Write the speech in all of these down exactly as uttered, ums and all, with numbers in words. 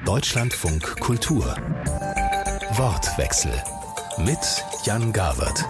Deutschlandfunk Kultur. Wortwechsel mit Jan Gawert.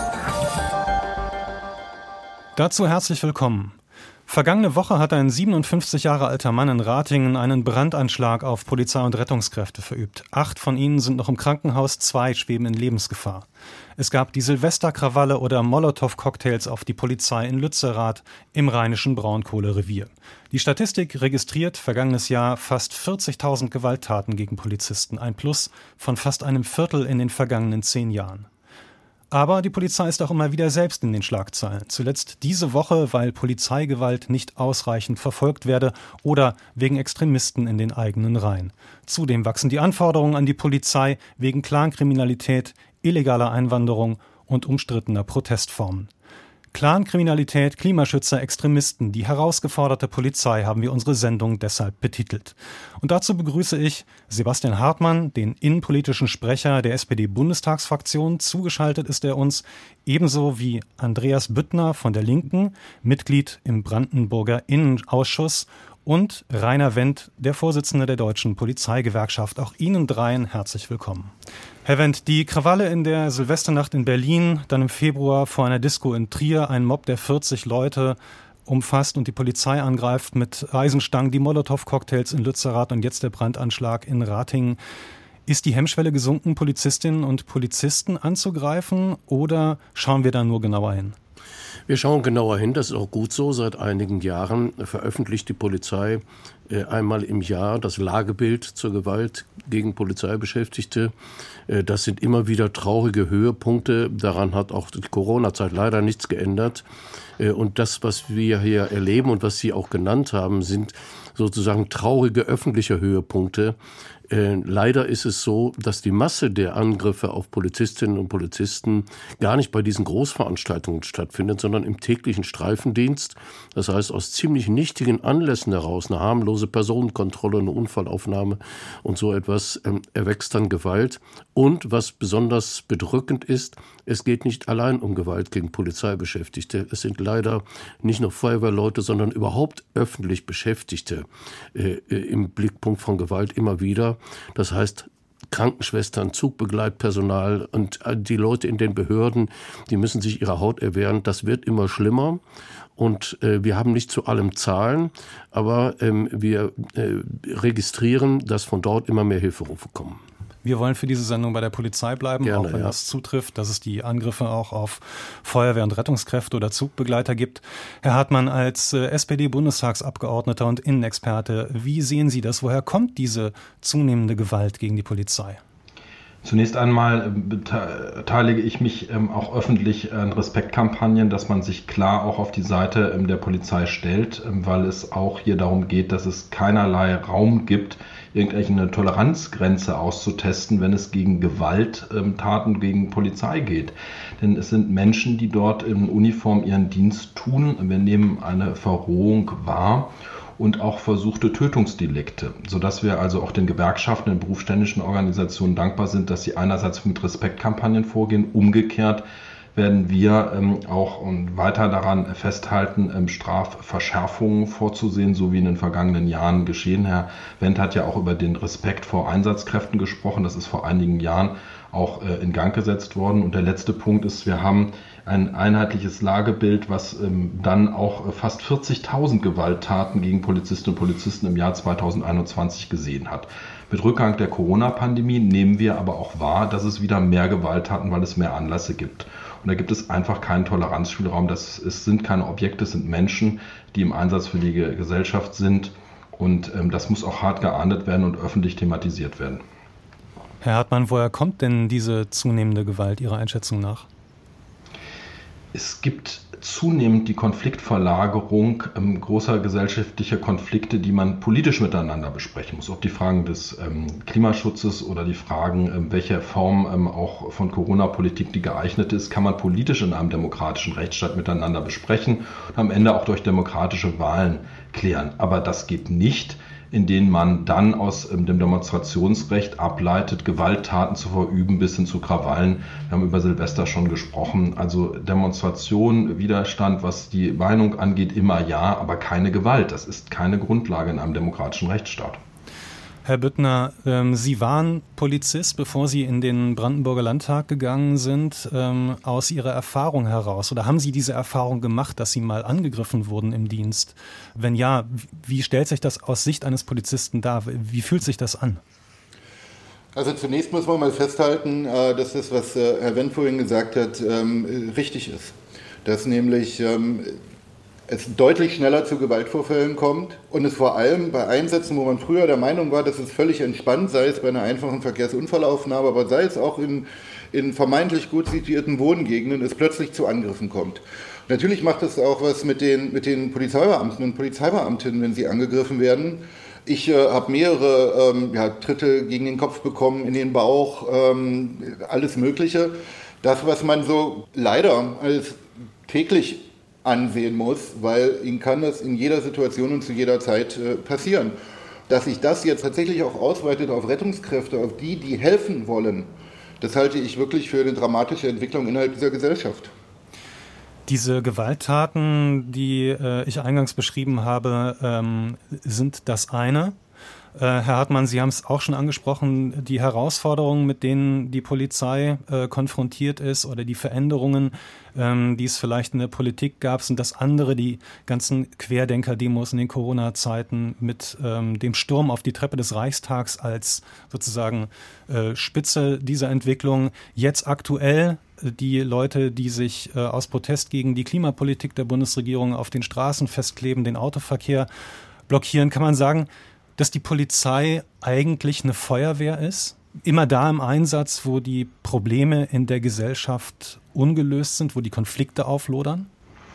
Dazu herzlich willkommen. Vergangene Woche hat ein siebenundfünfzig Jahre alter Mann in Ratingen einen Brandanschlag auf Polizei und Rettungskräfte verübt. Acht von ihnen sind noch im Krankenhaus, zwei schweben in Lebensgefahr. Es gab die Silvesterkrawalle oder Molotow-Cocktails auf die Polizei in Lützerath im rheinischen Braunkohlerevier. Die Statistik registriert vergangenes Jahr fast vierzigtausend Gewalttaten gegen Polizisten, ein Plus von fast einem Viertel in den vergangenen zehn Jahren. Aber die Polizei ist auch immer wieder selbst in den Schlagzeilen. Zuletzt diese Woche, weil Polizeigewalt nicht ausreichend verfolgt werde oder wegen Extremisten in den eigenen Reihen. Zudem wachsen die Anforderungen an die Polizei wegen Clankriminalität, illegaler Einwanderung und umstrittener Protestformen. Clankriminalität, Klimaschützer, Extremisten, die herausgeforderte Polizei haben wir unsere Sendung deshalb betitelt. Und dazu begrüße ich Sebastian Hartmann, den innenpolitischen Sprecher der S P D-Bundestagsfraktion. Zugeschaltet ist er uns, ebenso wie Andreas Büttner von der Linken, Mitglied im Brandenburger Innenausschuss, und Rainer Wendt, der Vorsitzende der Deutschen Polizeigewerkschaft. Auch Ihnen dreien herzlich willkommen. Herr Wendt, die Krawalle in der Silvesternacht in Berlin, dann im Februar vor einer Disco in Trier, ein Mob, der vierzig Leute umfasst und die Polizei angreift mit Eisenstangen, die Molotow-Cocktails in Lützerath und jetzt der Brandanschlag in Ratingen. Ist die Hemmschwelle gesunken, Polizistinnen und Polizisten anzugreifen, oder schauen wir da nur genauer hin? Wir schauen genauer hin, das ist auch gut so. Seit einigen Jahren veröffentlicht die Polizei einmal im Jahr das Lagebild zur Gewalt gegen Polizeibeschäftigte. Das sind immer wieder traurige Höhepunkte. Daran hat auch die Corona-Zeit leider nichts geändert. Und das, was wir hier erleben und was Sie auch genannt haben, sind sozusagen traurige öffentliche Höhepunkte. Äh, leider ist es so, dass die Masse der Angriffe auf Polizistinnen und Polizisten gar nicht bei diesen Großveranstaltungen stattfindet, sondern im täglichen Streifendienst. Das heißt, aus ziemlich nichtigen Anlässen heraus, eine harmlose Personenkontrolle, eine Unfallaufnahme und so etwas, ähm, erwächst dann Gewalt. Und was besonders bedrückend ist, es geht nicht allein um Gewalt gegen Polizeibeschäftigte. Es sind leider nicht nur Feuerwehrleute, sondern überhaupt öffentlich Beschäftigte äh, im Blickpunkt von Gewalt immer wieder. Das heißt, Krankenschwestern, Zugbegleitpersonal und die Leute in den Behörden, die müssen sich ihrer Haut erwehren. Das wird immer schlimmer. Und äh, wir haben nicht zu allem Zahlen, aber ähm, wir äh, registrieren, dass von dort immer mehr Hilferufe kommen. Wir wollen für diese Sendung bei der Polizei bleiben, Gerne, auch wenn ja. das zutrifft, dass es die Angriffe auch auf Feuerwehr- und Rettungskräfte oder Zugbegleiter gibt. Herr Hartmann, als äh, S P D-Bundestagsabgeordneter und Innenexperte, wie sehen Sie das? Woher kommt diese zunehmende Gewalt gegen die Polizei? Zunächst einmal beteilige ich mich ähm, auch öffentlich an Respektkampagnen, dass man sich klar auch auf die Seite ähm, der Polizei stellt, ähm, weil es auch hier darum geht, dass es keinerlei Raum gibt, irgendeine Toleranzgrenze auszutesten, wenn es gegen Gewalttaten gegen Polizei geht. Denn es sind Menschen, die dort in Uniform ihren Dienst tun. Wir nehmen eine Verrohung wahr und auch versuchte Tötungsdelikte, sodass wir also auch den Gewerkschaften, den berufsständischen Organisationen dankbar sind, dass sie einerseits mit Respektkampagnen vorgehen, umgekehrt werden wir ähm, auch und weiter daran festhalten, ähm, Strafverschärfungen vorzusehen, so wie in den vergangenen Jahren geschehen. Herr Wendt hat ja auch über den Respekt vor Einsatzkräften gesprochen. Das ist vor einigen Jahren auch äh, in Gang gesetzt worden. Und der letzte Punkt ist, wir haben ein einheitliches Lagebild, was ähm, dann auch äh, fast vierzigtausend Gewalttaten gegen Polizistinnen und Polizisten im Jahr zweitausendeinundzwanzig gesehen hat. Mit Rückgang der Corona-Pandemie nehmen wir aber auch wahr, dass es wieder mehr Gewalttaten, weil es mehr Anlässe gibt. Und da gibt es einfach keinen Toleranzspielraum. Das es sind keine Objekte, es sind Menschen, die im Einsatz für die Gesellschaft sind. Und ähm, das muss auch hart geahndet werden und öffentlich thematisiert werden. Herr Hartmann, woher kommt denn diese zunehmende Gewalt Ihrer Einschätzung nach? Es gibt zunehmend die Konfliktverlagerung ähm, großer gesellschaftlicher Konflikte, die man politisch miteinander besprechen muss. Ob die Fragen des ähm, Klimaschutzes oder die Fragen, ähm, welche Form ähm, auch von Corona-Politik die geeignete ist, kann man politisch in einem demokratischen Rechtsstaat miteinander besprechen und am Ende auch durch demokratische Wahlen klären. Aber das geht nicht, in denen man dann aus ähm, dem Demonstrationsrecht ableitet, Gewalttaten zu verüben bis hin zu Krawallen. Wir haben über Silvester schon gesprochen. Also Demonstration, Widerstand, was die Meinung angeht, immer ja, aber keine Gewalt. Das ist keine Grundlage in einem demokratischen Rechtsstaat. Herr Büttner, ähm, Sie waren Polizist, bevor Sie in den Brandenburger Landtag gegangen sind, ähm, aus Ihrer Erfahrung heraus. Oder haben Sie diese Erfahrung gemacht, dass Sie mal angegriffen wurden im Dienst? Wenn ja, wie stellt sich das aus Sicht eines Polizisten dar? Wie fühlt sich das an? Also zunächst muss man mal festhalten, dass das, was Herr Wendt vorhin gesagt hat, richtig ist. Dass nämlich es deutlich schneller zu Gewaltvorfällen kommt und es vor allem bei Einsätzen, wo man früher der Meinung war, dass es völlig entspannt, sei es bei einer einfachen Verkehrsunfallaufnahme, aber sei es auch in, in vermeintlich gut situierten Wohngegenden, es plötzlich zu Angriffen kommt. Natürlich macht es auch was mit den, mit den Polizeibeamten und Polizeibeamtinnen, wenn sie angegriffen werden. Ich äh, habe mehrere ähm, ja, Tritte gegen den Kopf bekommen, in den Bauch, ähm, alles Mögliche. Das, was man so leider als täglich ansehen muss, weil ihnen kann das in jeder Situation und zu jeder Zeit äh, passieren. Dass sich das jetzt tatsächlich auch ausweitet auf Rettungskräfte, auf die, die helfen wollen, das halte ich wirklich für eine dramatische Entwicklung innerhalb dieser Gesellschaft. Diese Gewalttaten, die äh, ich eingangs beschrieben habe, ähm, sind das eine. Äh, Herr Hartmann, Sie haben es auch schon angesprochen, die Herausforderungen, mit denen die Polizei äh, konfrontiert ist oder die Veränderungen, ähm, die es vielleicht in der Politik gab, sind das andere, die ganzen Querdenker-Demos in den Corona-Zeiten mit ähm, dem Sturm auf die Treppe des Reichstags als sozusagen äh, Spitze dieser Entwicklung. Jetzt aktuell die Leute, die sich äh, aus Protest gegen die Klimapolitik der Bundesregierung auf den Straßen festkleben, den Autoverkehr blockieren. Kann man sagen, dass die Polizei eigentlich eine Feuerwehr ist? Immer da im Einsatz, wo die Probleme in der Gesellschaft ungelöst sind, wo die Konflikte auflodern?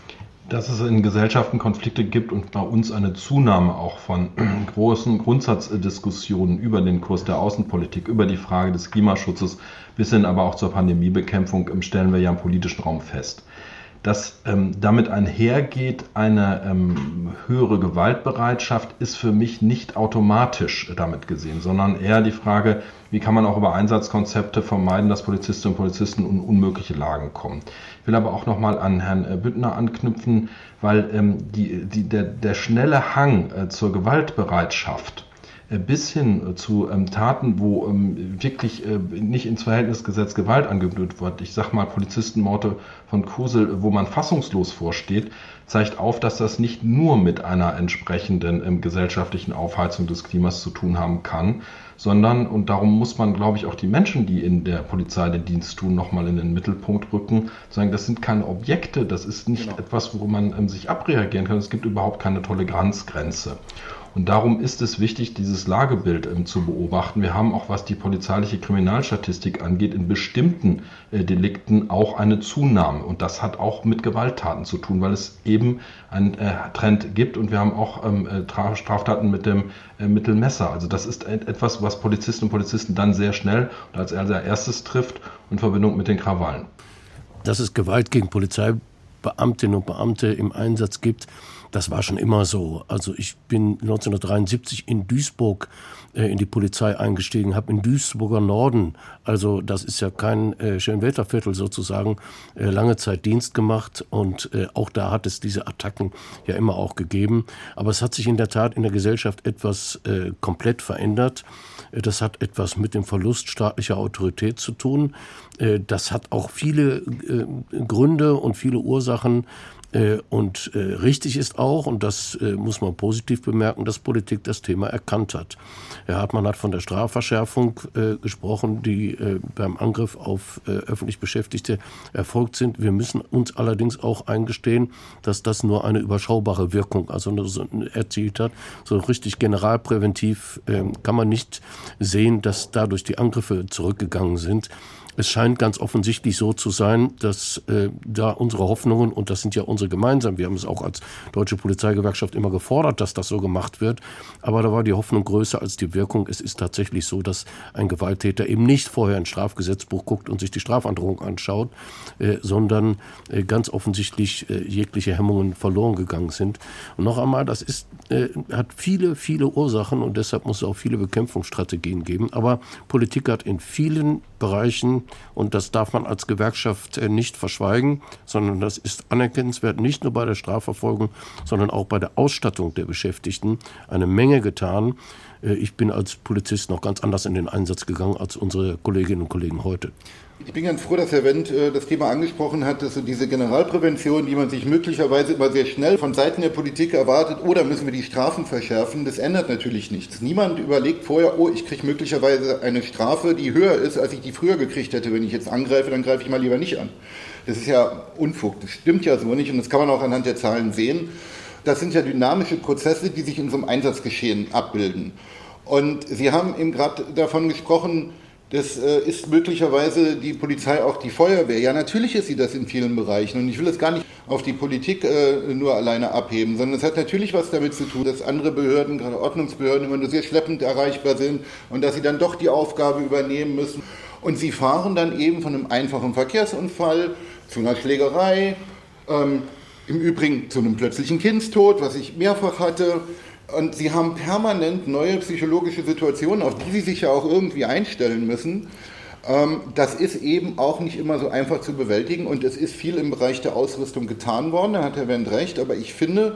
Dass es in Gesellschaften Konflikte gibt und bei uns eine Zunahme auch von großen Grundsatzdiskussionen über den Kurs der Außenpolitik, über die Frage des Klimaschutzes bis hin aber auch zur Pandemiebekämpfung, stellen wir ja im politischen Raum fest. Dass ähm, damit einhergeht eine ähm, höhere Gewaltbereitschaft, ist für mich nicht automatisch damit gesehen, sondern eher die Frage, wie kann man auch über Einsatzkonzepte vermeiden, dass Polizistinnen und Polizisten in unmögliche Lagen kommen. Ich will aber auch nochmal an Herrn Büttner anknüpfen, weil ähm, die, die, der, der schnelle Hang äh, zur Gewaltbereitschaft bis hin zu ähm, Taten, wo ähm, wirklich äh, nicht ins Verhältnis gesetzt Gewalt angewendet wird. Ich sag mal Polizistenmorde von Kusel, wo man fassungslos vorsteht, zeigt auf, dass das nicht nur mit einer entsprechenden ähm, gesellschaftlichen Aufheizung des Klimas zu tun haben kann, sondern, und darum muss man, glaube ich, auch die Menschen, die in der Polizei den Dienst tun, nochmal in den Mittelpunkt rücken, sagen, das sind keine Objekte, das ist nicht genau. etwas, wo man ähm, sich abreagieren kann, es gibt überhaupt keine Toleranzgrenze. Und darum ist es wichtig, dieses Lagebild ähm, zu beobachten. Wir haben auch, was die polizeiliche Kriminalstatistik angeht, in bestimmten äh, Delikten auch eine Zunahme. Und das hat auch mit Gewalttaten zu tun, weil es eben einen äh, Trend gibt. Und wir haben auch ähm, äh, Straftaten mit dem äh, Mittelmesser. Also das ist etwas, was Polizistinnen und Polizisten dann sehr schnell und als erstes trifft in Verbindung mit den Krawallen. Dass es Gewalt gegen Polizeibeamtinnen und Beamte im Einsatz gibt, das war schon immer so. Also ich bin neunzehnhundertdreiundsiebzig in Duisburg äh, in die Polizei eingestiegen, habe in Duisburger Norden, also das ist ja kein äh, Schönwälderviertel sozusagen, äh, lange Zeit Dienst gemacht und äh, auch da hat es diese Attacken ja immer auch gegeben. Aber es hat sich in der Tat in der Gesellschaft etwas äh, komplett verändert. Äh, das hat etwas mit dem Verlust staatlicher Autorität zu tun. Äh, das hat auch viele äh, Gründe und viele Ursachen. Und äh, richtig ist auch, und das äh, muss man positiv bemerken, dass Politik das Thema erkannt hat. Herr Hartmann hat von der Strafverschärfung äh, gesprochen, die äh, beim Angriff auf äh, öffentlich Beschäftigte erfolgt sind. Wir müssen uns allerdings auch eingestehen, dass das nur eine überschaubare Wirkung also erzielt hat. So richtig generalpräventiv äh, kann man nicht sehen, dass dadurch die Angriffe zurückgegangen sind. Es scheint ganz offensichtlich so zu sein, dass äh, da unsere Hoffnungen, und das sind ja unsere gemeinsam, wir haben es auch als Deutsche Polizeigewerkschaft immer gefordert, dass das so gemacht wird, aber da war die Hoffnung größer als die Wirkung. Es ist tatsächlich so, dass ein Gewalttäter eben nicht vorher ins Strafgesetzbuch guckt und sich die Strafandrohung anschaut, äh, sondern äh, ganz offensichtlich äh, jegliche Hemmungen verloren gegangen sind. Und noch einmal, das ist, äh, hat viele, viele Ursachen und deshalb muss es auch viele Bekämpfungsstrategien geben, aber Politik hat in vielen Bereichen Und das darf man als Gewerkschaft nicht verschweigen, sondern das ist anerkennenswert, nicht nur bei der Strafverfolgung, sondern auch bei der Ausstattung der Beschäftigten. Eine Menge getan. Ich bin als Polizist noch ganz anders in den Einsatz gegangen als unsere Kolleginnen und Kollegen heute. Ich bin ganz froh, dass Herr Wendt äh, das Thema angesprochen hat, dass so diese Generalprävention, die man sich möglicherweise immer sehr schnell von Seiten der Politik erwartet, oder müssen wir die Strafen verschärfen, das ändert natürlich nichts. Niemand überlegt vorher, oh, ich kriege möglicherweise eine Strafe, die höher ist, als ich die früher gekriegt hätte. Wenn ich jetzt angreife, dann greife ich mal lieber nicht an. Das ist ja Unfug, das stimmt ja so nicht und das kann man auch anhand der Zahlen sehen. Das sind ja dynamische Prozesse, die sich in so einem Einsatzgeschehen abbilden. Und Sie haben eben gerade davon gesprochen, das äh, ist möglicherweise die Polizei auch die Feuerwehr. Ja, natürlich ist sie das in vielen Bereichen. Und ich will es gar nicht auf die Politik äh, nur alleine abheben, sondern es hat natürlich was damit zu tun, dass andere Behörden, gerade Ordnungsbehörden, immer nur sehr schleppend erreichbar sind und dass sie dann doch die Aufgabe übernehmen müssen. Und sie fahren dann eben von einem einfachen Verkehrsunfall zu einer Schlägerei, ähm, im Übrigen zu einem plötzlichen Kindstod, was ich mehrfach hatte. Und sie haben permanent neue psychologische Situationen, auf die sie sich ja auch irgendwie einstellen müssen. Das ist eben auch nicht immer so einfach zu bewältigen und es ist viel im Bereich der Ausrüstung getan worden, da hat Herr Wendt recht, aber ich finde,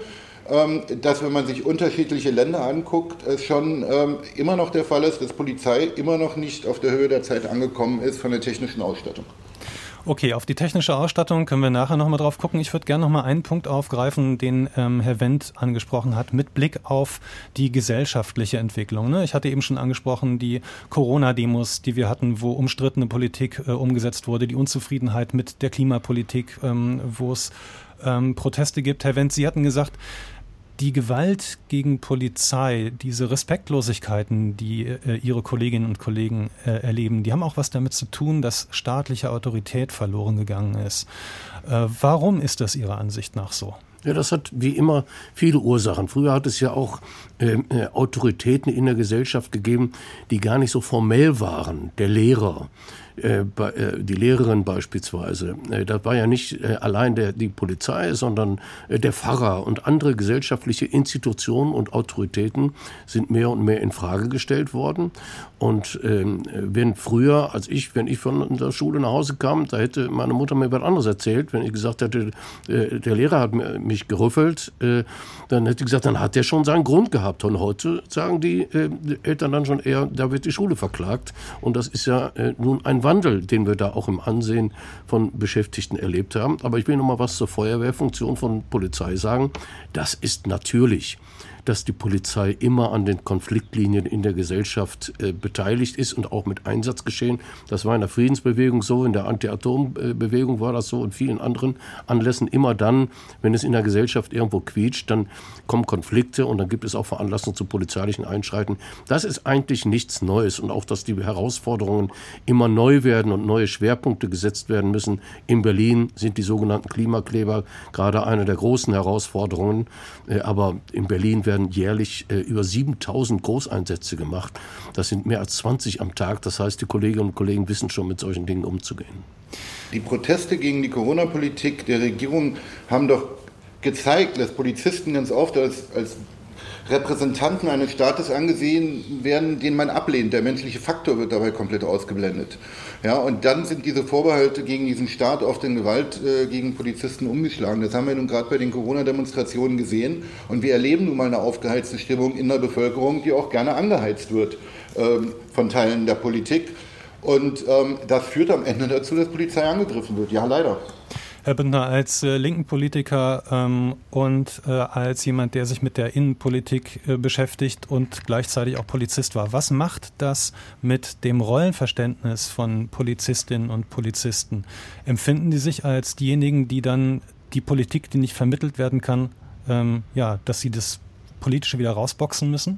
dass wenn man sich unterschiedliche Länder anguckt, es schon immer noch der Fall ist, dass Polizei immer noch nicht auf der Höhe der Zeit angekommen ist von der technischen Ausstattung. Okay, auf die technische Ausstattung können wir nachher nochmal drauf gucken. Ich würde gerne nochmal einen Punkt aufgreifen, den ähm, Herr Wendt angesprochen hat, mit Blick auf die gesellschaftliche Entwicklung. Ne? Ich hatte eben schon angesprochen, die Corona-Demos, die wir hatten, wo umstrittene Politik äh, umgesetzt wurde, die Unzufriedenheit mit der Klimapolitik, ähm, wo es ähm, Proteste gibt. Herr Wendt, Sie hatten gesagt, die Gewalt gegen Polizei, diese Respektlosigkeiten, die äh, Ihre Kolleginnen und Kollegen äh, erleben, die haben auch was damit zu tun, dass staatliche Autorität verloren gegangen ist. Äh, warum ist das Ihrer Ansicht nach so? Ja, das hat wie immer viele Ursachen. Früher hat es ja auch äh, Autoritäten in der Gesellschaft gegeben, die gar nicht so formell waren. Der Lehrer, äh, die Lehrerin beispielsweise. Äh, das war ja nicht äh, allein der, die Polizei, sondern äh, der Pfarrer und andere gesellschaftliche Institutionen und Autoritäten sind mehr und mehr in Frage gestellt worden. Und äh, wenn früher, als ich, wenn ich von der Schule nach Hause kam, da hätte meine Mutter mir was anderes erzählt. Wenn ich gesagt hätte, äh, der Lehrer hat mich gerüffelt, äh, dann hätte ich gesagt, dann hat der schon seinen Grund gehabt. Und heute sagen die, äh, die Eltern dann schon eher, da wird die Schule verklagt. Und das ist ja äh, nun ein Wandel, den wir da auch im Ansehen von Beschäftigten erlebt haben. Aber ich will noch mal was zur Feuerwehrfunktion von Polizei sagen. Das ist natürlich, dass die Polizei immer an den Konfliktlinien in der Gesellschaft äh, beteiligt ist und auch mit Einsatzgeschehen. Das war in der Friedensbewegung so, in der Anti-Atom-Bewegung war das so und vielen anderen Anlässen. Immer dann, wenn es in der Gesellschaft irgendwo quietscht, dann kommen Konflikte und dann gibt es auch Veranlassungen zu polizeilichen Einschreiten. Das ist eigentlich nichts Neues und auch, dass die Herausforderungen immer neu werden und neue Schwerpunkte gesetzt werden müssen. In Berlin sind die sogenannten Klimakleber gerade eine der großen Herausforderungen, äh, aber in Berlin werden werden jährlich äh, über siebentausend Großeinsätze gemacht. Das sind mehr als zwanzig am Tag. Das heißt, die Kolleginnen und Kollegen wissen schon, mit solchen Dingen umzugehen. Die Proteste gegen die Corona-Politik der Regierung haben doch gezeigt, dass Polizisten ganz oft als, als Repräsentanten eines Staates angesehen werden, den man ablehnt. Der menschliche Faktor wird dabei komplett ausgeblendet. Ja, und dann sind diese Vorbehalte gegen diesen Staat oft in Gewalt äh, gegen Polizisten umgeschlagen. Das haben wir nun gerade bei den Corona-Demonstrationen gesehen. Und wir erleben nun mal eine aufgeheizte Stimmung in der Bevölkerung, die auch gerne angeheizt wird ähm, von Teilen der Politik. Und ähm, das führt am Ende dazu, dass Polizei angegriffen wird. Ja, leider. Herr Bündner, als äh, linken Politiker ähm, und äh, als jemand, der sich mit der Innenpolitik äh, beschäftigt und gleichzeitig auch Polizist war, was macht das mit dem Rollenverständnis von Polizistinnen und Polizisten? Empfinden die sich als diejenigen, die dann die Politik, die nicht vermittelt werden kann, ähm, ja, dass sie das Politische wieder rausboxen müssen?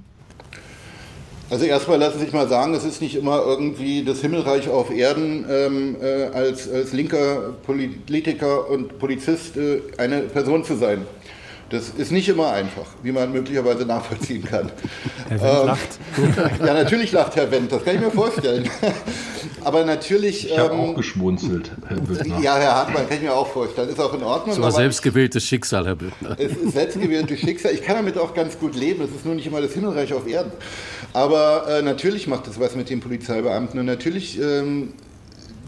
Also erstmal lassen Sie sich mal sagen, es ist nicht immer irgendwie das Himmelreich auf Erden, ähm, äh, als, als linker Politiker und Polizist äh, eine Person zu sein. Das ist nicht immer einfach, wie man möglicherweise nachvollziehen kann. Herr Wendt ähm, lacht. Ja, natürlich lacht Herr Wendt, das kann ich mir vorstellen. Aber natürlich... Ich habe ähm, auch geschmunzelt, Herr Bündner. Ja, Herr Hartmann, kann ich mir auch vorstellen, ist auch in Ordnung. Das war selbstgewähltes Schicksal, Herr Bündner. Es ist selbstgewähltes Schicksal. Ich kann damit auch ganz gut leben, es ist nur nicht immer das Himmelreich auf Erden. Aber äh, natürlich macht es was mit den Polizeibeamten und natürlich... Ähm,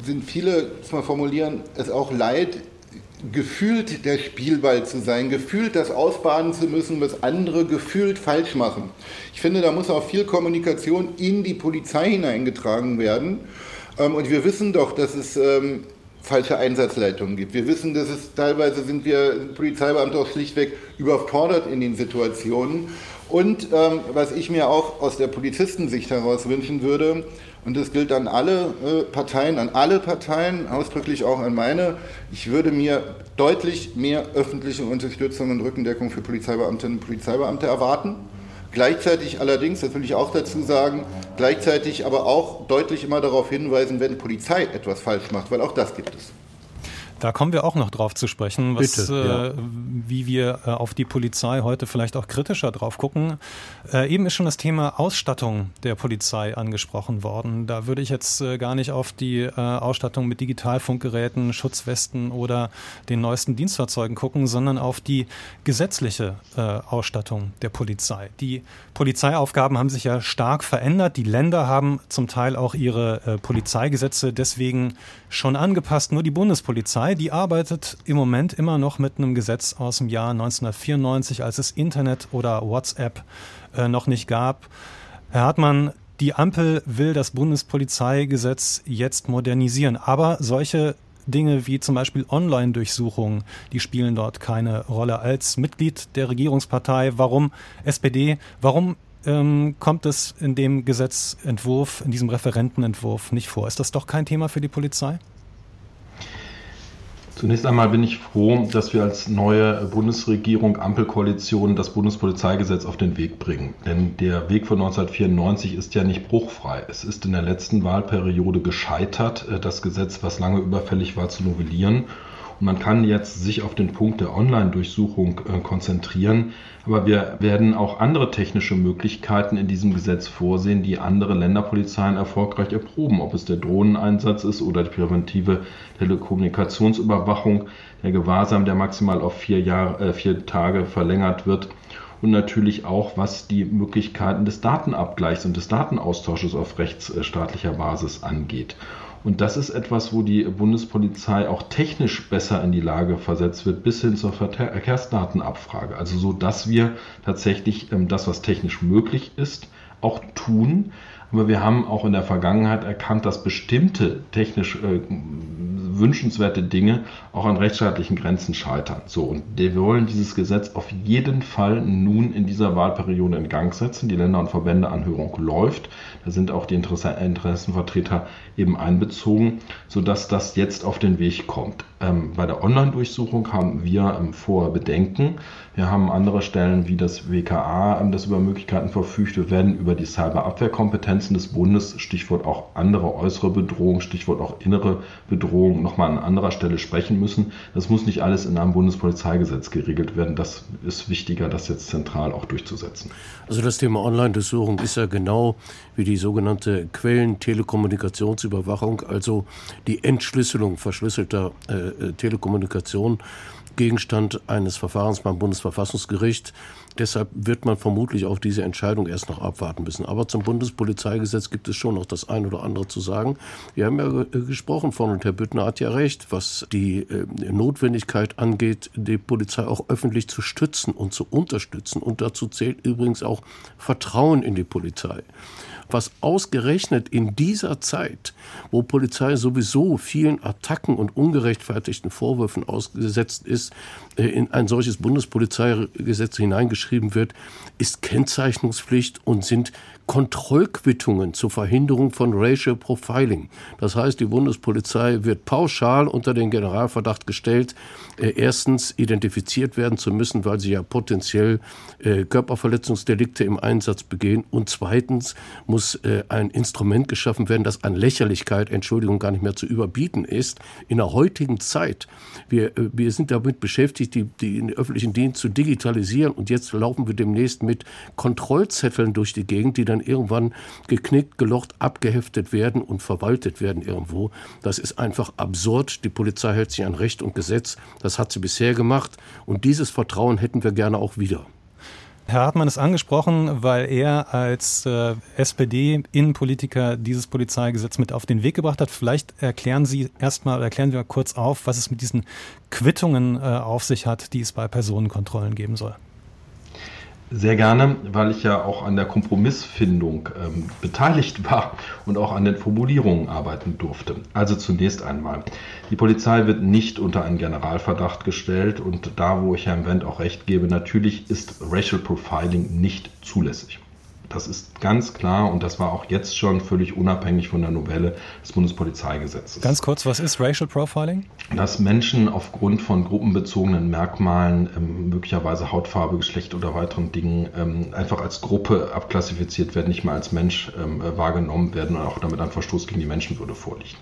sind viele, muss man formulieren, es auch leid, gefühlt der Spielball zu sein, gefühlt das ausbaden zu müssen, was andere gefühlt falsch machen. Ich finde, da muss auch viel Kommunikation in die Polizei hineingetragen werden. Und wir wissen doch, dass es ähm, falsche Einsatzleitungen gibt. Wir wissen, dass es teilweise sind wir Polizeibeamte auch schlichtweg überfordert in den Situationen. Und ähm, was ich mir auch aus der Polizistensicht heraus wünschen würde, und das gilt an alle äh, Parteien, an alle Parteien, ausdrücklich auch an meine, ich würde mir deutlich mehr öffentliche Unterstützung und Rückendeckung für Polizeibeamtinnen und Polizeibeamte erwarten. Gleichzeitig allerdings, das will ich auch dazu sagen, gleichzeitig aber auch deutlich immer darauf hinweisen, wenn Polizei etwas falsch macht, weil auch das gibt es. Da kommen wir auch noch drauf zu sprechen, was, Bitte, äh, ja. wie wir äh, auf die Polizei heute vielleicht auch kritischer drauf gucken. Äh, eben ist schon das Thema Ausstattung der Polizei angesprochen worden. Da würde ich jetzt äh, gar nicht auf die äh, Ausstattung mit Digitalfunkgeräten, Schutzwesten oder den neuesten Dienstfahrzeugen gucken, sondern auf die gesetzliche äh, Ausstattung der Polizei. Die Polizeiaufgaben haben sich ja stark verändert. Die Länder haben zum Teil auch ihre äh, Polizeigesetze deswegen schon angepasst. Nur die Bundespolizei, die arbeitet im Moment immer noch mit einem Gesetz aus dem Jahr neunzehnhundertvierundneunzig, als es Internet oder WhatsApp äh, noch nicht gab. Herr Hartmann, die Ampel will das Bundespolizeigesetz jetzt modernisieren, aber solche Dinge wie zum Beispiel Online-Durchsuchungen, die spielen dort keine Rolle. Als Mitglied der Regierungspartei, warum S P D, warum ähm, kommt es in dem Gesetzentwurf, in diesem Referentenentwurf nicht vor? Ist das doch kein Thema für die Polizei? Zunächst einmal bin ich froh, dass wir als neue Bundesregierung, Ampelkoalition, das Bundespolizeigesetz auf den Weg bringen. Denn der Weg von neunzehnhundertvierundneunzig ist ja nicht bruchfrei. Es ist in der letzten Wahlperiode gescheitert, das Gesetz, was lange überfällig war, zu novellieren. Und man kann jetzt sich auf den Punkt der Online-Durchsuchung äh, konzentrieren. Aber wir werden auch andere technische Möglichkeiten in diesem Gesetz vorsehen, die andere Länderpolizeien erfolgreich erproben. Ob es der Drohneneinsatz ist oder die präventive Telekommunikationsüberwachung, der Gewahrsam, der maximal auf vier, Jahre, äh, vier Tage verlängert wird. Und natürlich auch, was die Möglichkeiten des Datenabgleichs und des Datenaustausches auf rechtsstaatlicher Basis angeht. Und das ist etwas, wo die Bundespolizei auch technisch besser in die Lage versetzt wird, bis hin zur Verkehrsdatenabfrage. Also so, dass wir tatsächlich ähm, das, was technisch möglich ist, auch tun. Aber wir haben auch in der Vergangenheit erkannt, dass bestimmte technisch äh, wünschenswerte Dinge auch an rechtsstaatlichen Grenzen scheitern. So, und wir wollen dieses Gesetz auf jeden Fall nun in dieser Wahlperiode in Gang setzen. Die Länder- und Verbändeanhörung läuft. Da sind auch die Interesse- Interessenvertreter eben einbezogen, sodass das jetzt auf den Weg kommt. Ähm, bei der Online-Durchsuchung haben wir ähm, vor Bedenken. Wir haben andere Stellen wie das W K A, ähm, das über Möglichkeiten verfügt. Wir werden über die Cyberabwehrkompetenzen des Bundes, Stichwort auch andere äußere Bedrohung, Stichwort auch innere Bedrohung, nochmal an anderer Stelle sprechen müssen. Das muss nicht alles in einem Bundespolizeigesetz geregelt werden. Das ist wichtiger, das jetzt zentral auch durchzusetzen. Also das Thema Online-Durchsuchung ist ja genau wie die sogenannte Quellen-Telekommunikationsüberwachung, also die Entschlüsselung verschlüsselter äh, Telekommunikation, Gegenstand eines Verfahrens beim Bundesverfassungsgericht. Deshalb wird man vermutlich auf diese Entscheidung erst noch abwarten müssen. Aber zum Bundespolizeigesetz gibt es schon noch das ein oder andere zu sagen. Wir haben ja gesprochen von, und Herr Büttner hat ja recht, was die äh, Notwendigkeit angeht, die Polizei auch öffentlich zu stützen und zu unterstützen. Und dazu zählt übrigens auch Vertrauen in die Polizei. Was ausgerechnet in dieser Zeit, wo Polizei sowieso vielen Attacken und ungerechtfertigten Vorwürfen ausgesetzt ist, in ein solches Bundespolizeigesetz hineingeschrieben wird, ist Kennzeichnungspflicht und sind Kontrollquittungen zur Verhinderung von Racial Profiling. Das heißt, die Bundespolizei wird pauschal unter den Generalverdacht gestellt, äh, erstens identifiziert werden zu müssen, weil sie ja potenziell äh, Körperverletzungsdelikte im Einsatz begehen, und zweitens muss äh, ein Instrument geschaffen werden, das an Lächerlichkeit, Entschuldigung, gar nicht mehr zu überbieten ist. In der heutigen Zeit, wir, äh, wir sind damit beschäftigt, die, die den öffentlichen Dienst zu digitalisieren, und jetzt laufen wir demnächst mit Kontrollzetteln durch die Gegend, die dann irgendwann geknickt, gelocht, abgeheftet werden und verwaltet werden irgendwo. Das ist einfach absurd. Die Polizei hält sich an Recht und Gesetz. Das hat sie bisher gemacht. Und dieses Vertrauen hätten wir gerne auch wieder. Herr Hartmann ist angesprochen, weil er als äh, S P D-Innenpolitiker dieses Polizeigesetz mit auf den Weg gebracht hat. Vielleicht erklären Sie erstmal, erklären wir kurz auf, was es mit diesen Quittungen äh, auf sich hat, die es bei Personenkontrollen geben soll. Sehr gerne, weil ich ja auch an der Kompromissfindung ähm, beteiligt war und auch an den Formulierungen arbeiten durfte. Also zunächst einmal, die Polizei wird nicht unter einen Generalverdacht gestellt und da, wo ich Herrn Wendt auch recht gebe, natürlich ist Racial Profiling nicht zulässig. Das ist ganz klar und das war auch jetzt schon völlig unabhängig von der Novelle des Bundespolizeigesetzes. Ganz kurz, was ist Racial Profiling? Dass Menschen aufgrund von gruppenbezogenen Merkmalen, ähm, möglicherweise Hautfarbe, Geschlecht oder weiteren Dingen, ähm, einfach als Gruppe abklassifiziert werden, nicht mehr als Mensch ähm, wahrgenommen werden und auch damit ein Verstoß gegen die Menschenwürde vorliegt.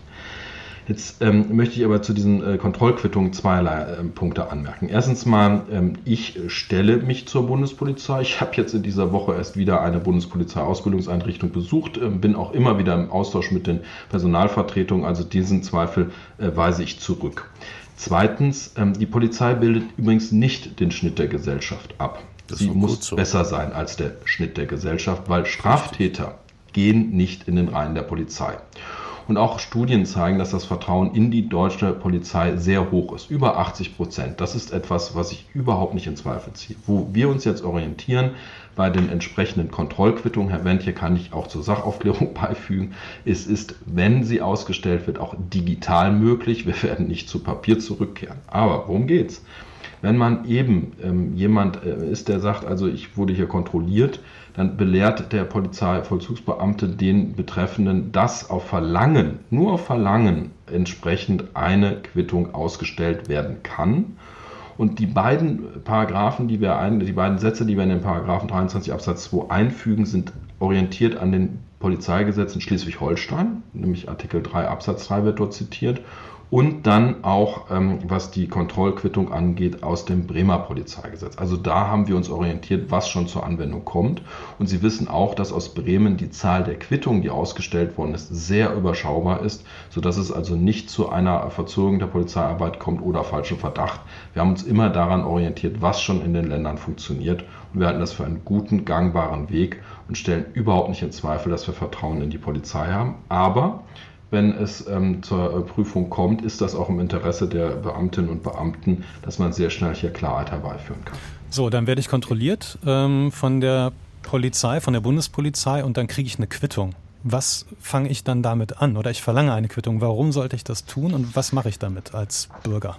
Jetzt ähm, möchte ich aber zu diesen äh, Kontrollquittungen zweierlei äh, Punkte anmerken. Erstens mal, ähm, ich stelle mich zur Bundespolizei. Ich habe jetzt in dieser Woche erst wieder eine Bundespolizei-Ausbildungseinrichtung besucht, äh, bin auch immer wieder im Austausch mit den Personalvertretungen, also diesen Zweifel äh, weise ich zurück. Zweitens, ähm, die Polizei bildet übrigens nicht den Schnitt der Gesellschaft ab. Sie muss so. besser sein als der Schnitt der Gesellschaft, weil Straftäter gehen nicht in den Reihen der Polizei. Und auch Studien zeigen, dass das Vertrauen in die deutsche Polizei sehr hoch ist, über achtzig Prozent. Das ist etwas, was ich überhaupt nicht in Zweifel ziehe. Wo wir uns jetzt orientieren, bei den entsprechenden Kontrollquittungen, Herr Wendt, hier kann ich auch zur Sachaufklärung beifügen, es ist, wenn sie ausgestellt wird, auch digital möglich. Wir werden nicht zu Papier zurückkehren. Aber worum geht's? Wenn man eben ähm, jemand äh, ist, der sagt, also ich wurde hier kontrolliert, dann belehrt der Polizeivollzugsbeamte den Betreffenden, dass auf Verlangen, nur auf Verlangen entsprechend eine Quittung ausgestellt werden kann. Und die beiden Paragraphen, die wir ein, die beiden Sätze, die wir in den Paragraphen dreiundzwanzig Absatz zwei einfügen, sind orientiert an den Polizeigesetzen Schleswig-Holstein, nämlich Artikel drei Absatz drei wird dort zitiert. Und dann auch, ähm, was die Kontrollquittung angeht, aus dem Bremer Polizeigesetz. Also da haben wir uns orientiert, was schon zur Anwendung kommt. Und Sie wissen auch, dass aus Bremen die Zahl der Quittungen, die ausgestellt worden ist, sehr überschaubar ist, sodass es also nicht zu einer Verzögerung der Polizeiarbeit kommt oder falschem Verdacht. Wir haben uns immer daran orientiert, was schon in den Ländern funktioniert. Und wir halten das für einen guten, gangbaren Weg und stellen überhaupt nicht in Zweifel, dass wir Vertrauen in die Polizei haben. Aber wenn es ähm, zur Prüfung kommt, ist das auch im Interesse der Beamtinnen und Beamten, dass man sehr schnell hier Klarheit herbeiführen kann. So, dann werde ich kontrolliert ähm, von der Polizei, von der Bundespolizei und dann kriege ich eine Quittung. Was fange ich dann damit an? Oder ich verlange eine Quittung. Warum sollte ich das tun und was mache ich damit als Bürger?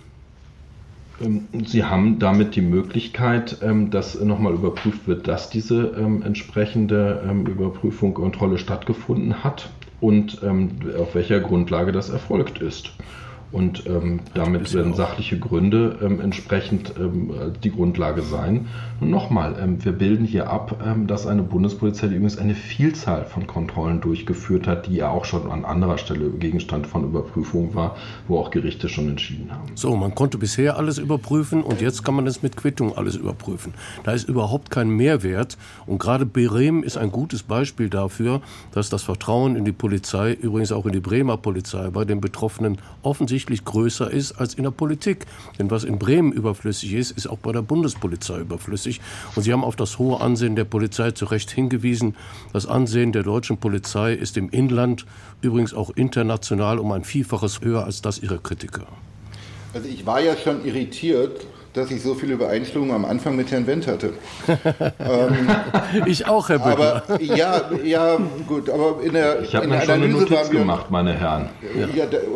Sie haben damit die Möglichkeit, dass nochmal überprüft wird, dass diese entsprechende Überprüfung, Kontrolle stattgefunden hat und auf welcher Grundlage das erfolgt ist. Und ähm, damit werden sachliche Gründe ähm, entsprechend ähm, die Grundlage sein. Und nochmal, ähm, wir bilden hier ab, ähm, dass eine Bundespolizei, die übrigens eine Vielzahl von Kontrollen durchgeführt hat, die ja auch schon an anderer Stelle Gegenstand von Überprüfung war, wo auch Gerichte schon entschieden haben. So, man konnte bisher alles überprüfen und jetzt kann man es mit Quittung alles überprüfen. Da ist überhaupt kein Mehrwert. Und gerade Bremen ist ein gutes Beispiel dafür, dass das Vertrauen in die Polizei, übrigens auch in die Bremer Polizei, bei den Betroffenen offensichtlich größer ist als in der Politik. Denn was in Bremen überflüssig ist, ist auch bei der Bundespolizei überflüssig. Und Sie haben auf das hohe Ansehen der Polizei zu Recht hingewiesen. Das Ansehen der deutschen Polizei ist im Inland, übrigens auch international, um ein Vielfaches höher als das ihrer Kritiker. Also ich war ja schon irritiert, dass ich so viele Übereinstimmungen am Anfang mit Herrn Wendt hatte. ähm, ich auch, Herr Büttner. Aber ja, ja, gut, aber in der, ich habe in mir der schon Analyse eine Notiz waren wir, gemacht, meine Herren. Ja, da,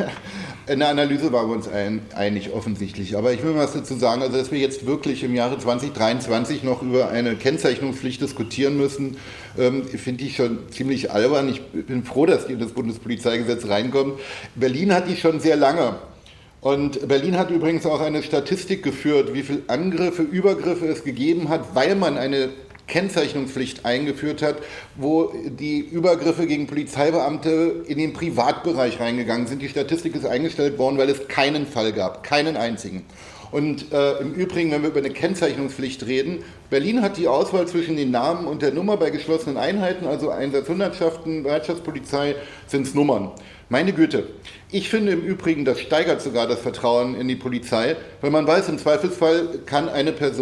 in der Analyse waren wir uns ein, einig offensichtlich. Aber ich will mal was dazu sagen, also dass wir jetzt wirklich im Jahre zwanzig dreiundzwanzig noch über eine Kennzeichnungspflicht diskutieren müssen, ähm, finde ich schon ziemlich albern. Ich bin froh, dass die in das Bundespolizeigesetz reinkommt. Berlin hat die schon sehr lange. Und Berlin hat übrigens auch eine Statistik geführt, wie viele Angriffe, Übergriffe es gegeben hat, weil man eine Kennzeichnungspflicht eingeführt hat, wo die Übergriffe gegen Polizeibeamte in den Privatbereich reingegangen sind. Die Statistik ist eingestellt worden, weil es keinen Fall gab, keinen einzigen. Und äh, im Übrigen, wenn wir über eine Kennzeichnungspflicht reden, Berlin hat die Auswahl zwischen den Namen und der Nummer bei geschlossenen Einheiten, also Einsatzhundertschaften, Bereitschaftspolizei, sind es Nummern. Meine Güte, ich finde im Übrigen, das steigert sogar das Vertrauen in die Polizei, weil man weiß, im Zweifelsfall kann eine Person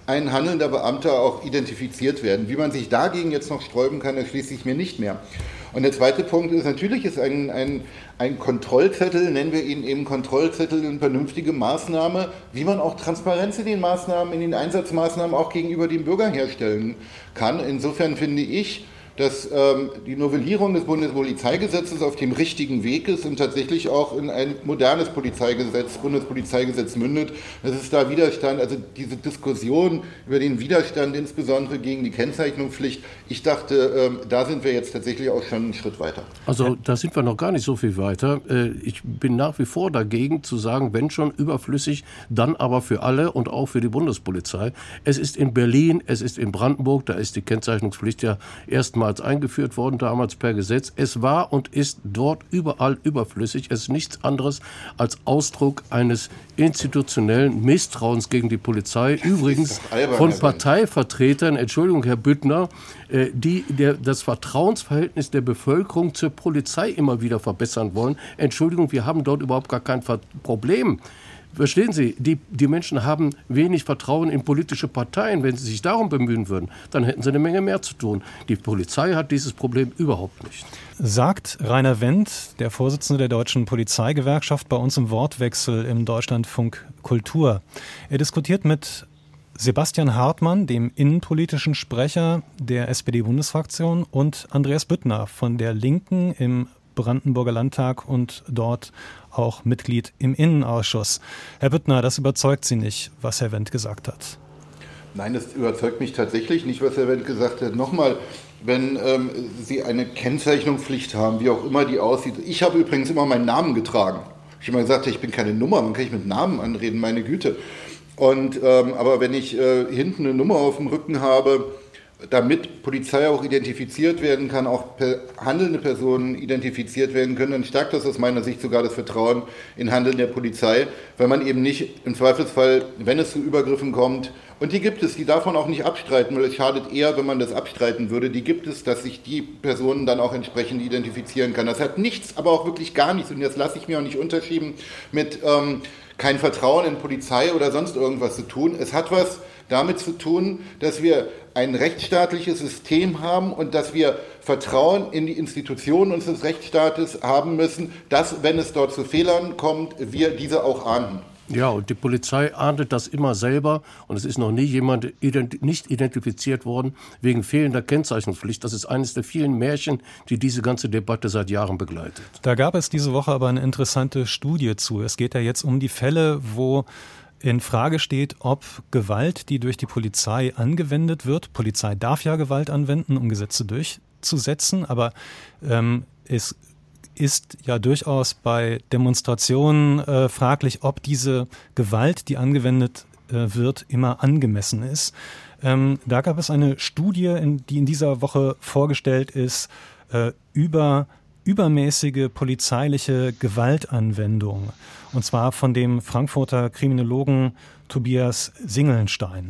ein handelnder Beamter auch identifiziert werden. Wie man sich dagegen jetzt noch sträuben kann, erschließt sich mir nicht mehr. Und der zweite Punkt ist, natürlich ist ein, ein, ein Kontrollzettel, nennen wir ihn eben Kontrollzettel, eine vernünftige Maßnahme, wie man auch Transparenz in den Maßnahmen, in den Einsatzmaßnahmen auch gegenüber dem Bürger herstellen kann. Insofern finde ich, dass ähm, die Novellierung des Bundespolizeigesetzes auf dem richtigen Weg ist und tatsächlich auch in ein modernes Polizeigesetz, Bundespolizeigesetz mündet. Das ist da Widerstand, also diese Diskussion über den Widerstand, insbesondere gegen die Kennzeichnungspflicht, ich dachte, ähm, da sind wir jetzt tatsächlich auch schon einen Schritt weiter. Also da sind wir noch gar nicht so viel weiter. Ich bin nach wie vor dagegen zu sagen, wenn schon überflüssig, dann aber für alle und auch für die Bundespolizei. Es ist in Berlin, es ist in Brandenburg, da ist die Kennzeichnungspflicht ja erstmal eingeführt worden, damals per Gesetz. Es war und ist dort überall überflüssig. Es ist nichts anderes als Ausdruck eines institutionellen Misstrauens gegen die Polizei. Übrigens von Parteivertretern, Entschuldigung, Herr Büttner, die der, das Vertrauensverhältnis der Bevölkerung zur Polizei immer wieder verbessern wollen. Entschuldigung, wir haben dort überhaupt gar kein Problem. Verstehen Sie, die, die Menschen haben wenig Vertrauen in politische Parteien. Wenn sie sich darum bemühen würden, dann hätten sie eine Menge mehr zu tun. Die Polizei hat dieses Problem überhaupt nicht. Sagt Rainer Wendt, der Vorsitzende der Deutschen Polizeigewerkschaft, bei uns im Wortwechsel im Deutschlandfunk Kultur. Er diskutiert mit Sebastian Hartmann, dem innenpolitischen Sprecher der S P D-Bundesfraktion, und Andreas Büttner von der Linken im Brandenburger Landtag und dort auch Mitglied im Innenausschuss. Herr Büttner, das überzeugt Sie nicht, was Herr Wendt gesagt hat? Nein, das überzeugt mich tatsächlich nicht, was Herr Wendt gesagt hat. Nochmal, wenn ähm, Sie eine Kennzeichnungspflicht haben, wie auch immer die aussieht. Ich habe übrigens immer meinen Namen getragen. Ich habe immer gesagt, ich bin keine Nummer, man kann ich mit Namen anreden, meine Güte. Und, ähm, aber wenn ich äh, hinten eine Nummer auf dem Rücken habe, damit Polizei auch identifiziert werden kann, auch per handelnde Personen identifiziert werden können, dann stärkt das aus meiner Sicht sogar das Vertrauen in Handeln der Polizei, weil man eben nicht im Zweifelsfall, wenn es zu Übergriffen kommt, und die gibt es, die darf man auch nicht abstreiten, weil es schadet eher, wenn man das abstreiten würde, die gibt es, dass sich die Personen dann auch entsprechend identifizieren kann. Das hat nichts, aber auch wirklich gar nichts, und das lasse ich mir auch nicht unterschieben, mit ähm, kein Vertrauen in Polizei oder sonst irgendwas zu tun. Es hat was damit zu tun, dass wir ein rechtsstaatliches System haben und dass wir Vertrauen in die Institutionen unseres Rechtsstaates haben müssen, dass, wenn es dort zu Fehlern kommt, wir diese auch ahnden. Ja, und die Polizei ahndet das immer selber, und es ist noch nie jemand ident- nicht identifiziert worden wegen fehlender Kennzeichnungspflicht. Das ist eines der vielen Märchen, die diese ganze Debatte seit Jahren begleitet. Da gab es diese Woche aber eine interessante Studie zu. Es geht ja jetzt um die Fälle, wo in Frage steht, ob Gewalt, die durch die Polizei angewendet wird, Polizei darf ja Gewalt anwenden, um Gesetze durchzusetzen, aber ähm, es ist ja durchaus bei Demonstrationen äh, fraglich, ob diese Gewalt, die angewendet äh, wird, immer angemessen ist. Ähm, da gab es eine Studie, in, die in dieser Woche vorgestellt ist, äh, über übermäßige polizeiliche Gewaltanwendung. Und zwar von dem Frankfurter Kriminologen Tobias Singelnstein.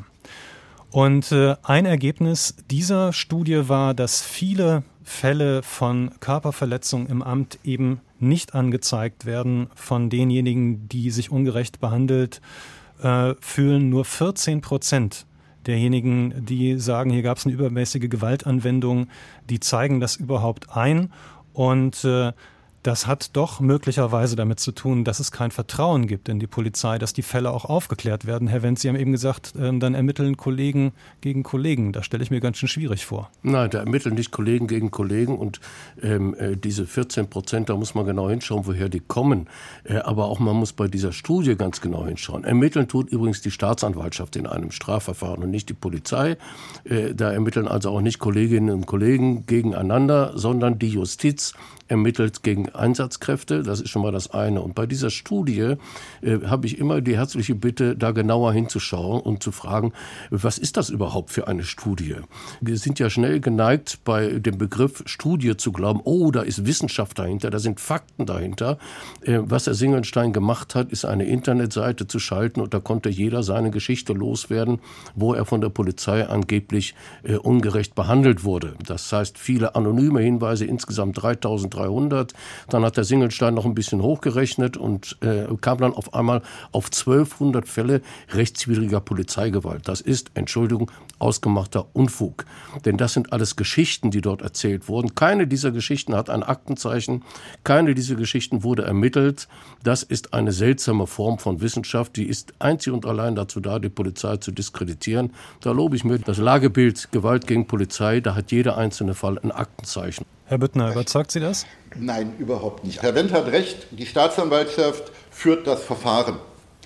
Und äh, ein Ergebnis dieser Studie war, dass viele Fälle von Körperverletzung im Amt eben nicht angezeigt werden von denjenigen, die sich ungerecht behandelt äh, fühlen. Nur vierzehn Prozent derjenigen, die sagen, hier gab es eine übermäßige Gewaltanwendung, die zeigen das überhaupt ein. Und äh, das hat doch möglicherweise damit zu tun, dass es kein Vertrauen gibt in die Polizei, dass die Fälle auch aufgeklärt werden. Herr Wendt, Sie haben eben gesagt, äh, dann ermitteln Kollegen gegen Kollegen. Das stelle ich mir ganz schön schwierig vor. Nein, da ermitteln nicht Kollegen gegen Kollegen. Und ähm, äh, diese vierzehn Prozent, da muss man genau hinschauen, woher die kommen. Äh, aber auch man muss bei dieser Studie ganz genau hinschauen. Ermitteln tut übrigens die Staatsanwaltschaft in einem Strafverfahren und nicht die Polizei. Äh, da ermitteln also auch nicht Kolleginnen und Kollegen gegeneinander, sondern die Justiz ermittelt gegen Einsatzkräfte. Das ist schon mal das eine. Und bei dieser Studie äh, habe ich immer die herzliche Bitte, da genauer hinzuschauen und zu fragen, was ist das überhaupt für eine Studie? Wir sind ja schnell geneigt, bei dem Begriff Studie zu glauben, oh, da ist Wissenschaft dahinter, da sind Fakten dahinter. Äh, was Herr Singelnstein gemacht hat, ist eine Internetseite zu schalten, und da konnte jeder seine Geschichte loswerden, wo er von der Polizei angeblich äh, ungerecht behandelt wurde. Das heißt, viele anonyme Hinweise, insgesamt dreitausenddreihundert Dann hat der Singelstein noch ein bisschen hochgerechnet und äh, kam dann auf einmal auf zwölfhundert Fälle rechtswidriger Polizeigewalt. Das ist, Entschuldigung, ausgemachter Unfug. Denn das sind alles Geschichten, die dort erzählt wurden. Keine dieser Geschichten hat ein Aktenzeichen. Keine dieser Geschichten wurde ermittelt. Das ist eine seltsame Form von Wissenschaft. Die ist einzig und allein dazu da, die Polizei zu diskreditieren. Da lobe ich mir das Lagebild Gewalt gegen Polizei. Da hat jeder einzelne Fall ein Aktenzeichen. Herr Büttner, überzeugt Sie das? Nein, überhaupt nicht. Herr Wendt hat recht, die Staatsanwaltschaft führt das Verfahren.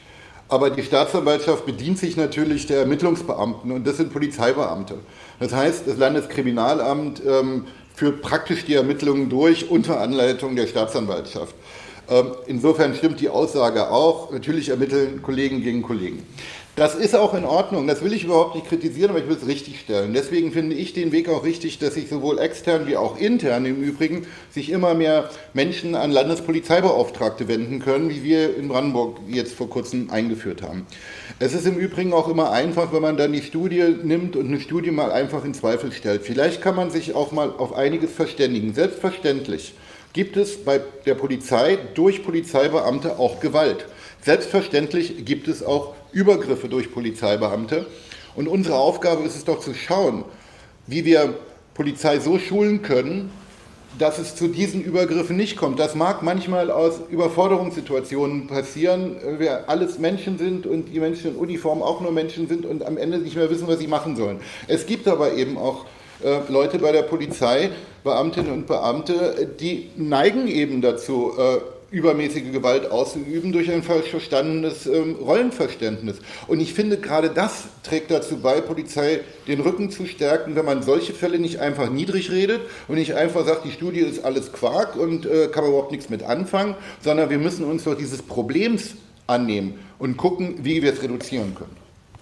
Aber die Staatsanwaltschaft bedient sich natürlich der Ermittlungsbeamten und das sind Polizeibeamte. Das heißt, das Landeskriminalamt ähm, führt praktisch die Ermittlungen durch unter Anleitung der Staatsanwaltschaft. Ähm, insofern stimmt die Aussage auch. Natürlich ermitteln Kollegen gegen Kollegen. Das ist auch in Ordnung, das will ich überhaupt nicht kritisieren, aber ich will es richtig stellen. Deswegen finde ich den Weg auch richtig, dass sich sowohl extern wie auch intern im Übrigen sich immer mehr Menschen an Landespolizeibeauftragte wenden können, wie wir in Brandenburg jetzt vor kurzem eingeführt haben. Es ist im Übrigen auch immer einfach, wenn man dann die Studie nimmt und eine Studie mal einfach in Zweifel stellt. Vielleicht kann man sich auch mal auf einiges verständigen. Selbstverständlich gibt es bei der Polizei durch Polizeibeamte auch Gewalt. Selbstverständlich gibt es auch Übergriffe durch Polizeibeamte. Und unsere Aufgabe ist es doch zu schauen, wie wir Polizei so schulen können, dass es zu diesen Übergriffen nicht kommt. Das mag manchmal aus Überforderungssituationen passieren, weil wir alles Menschen sind und die Menschen in Uniform auch nur Menschen sind und am Ende nicht mehr wissen, was sie machen sollen. Es gibt aber eben auch äh, Leute bei der Polizei, Beamtinnen und Beamte, die neigen eben dazu, äh, übermäßige Gewalt auszuüben durch ein falsch verstandenes ähm, Rollenverständnis. Und ich finde, gerade das trägt dazu bei, Polizei den Rücken zu stärken, wenn man solche Fälle nicht einfach niedrig redet und nicht einfach sagt, die Studie ist alles Quark und äh, kann man überhaupt nichts mit anfangen, sondern wir müssen uns doch dieses Problems annehmen und gucken, wie wir es reduzieren können.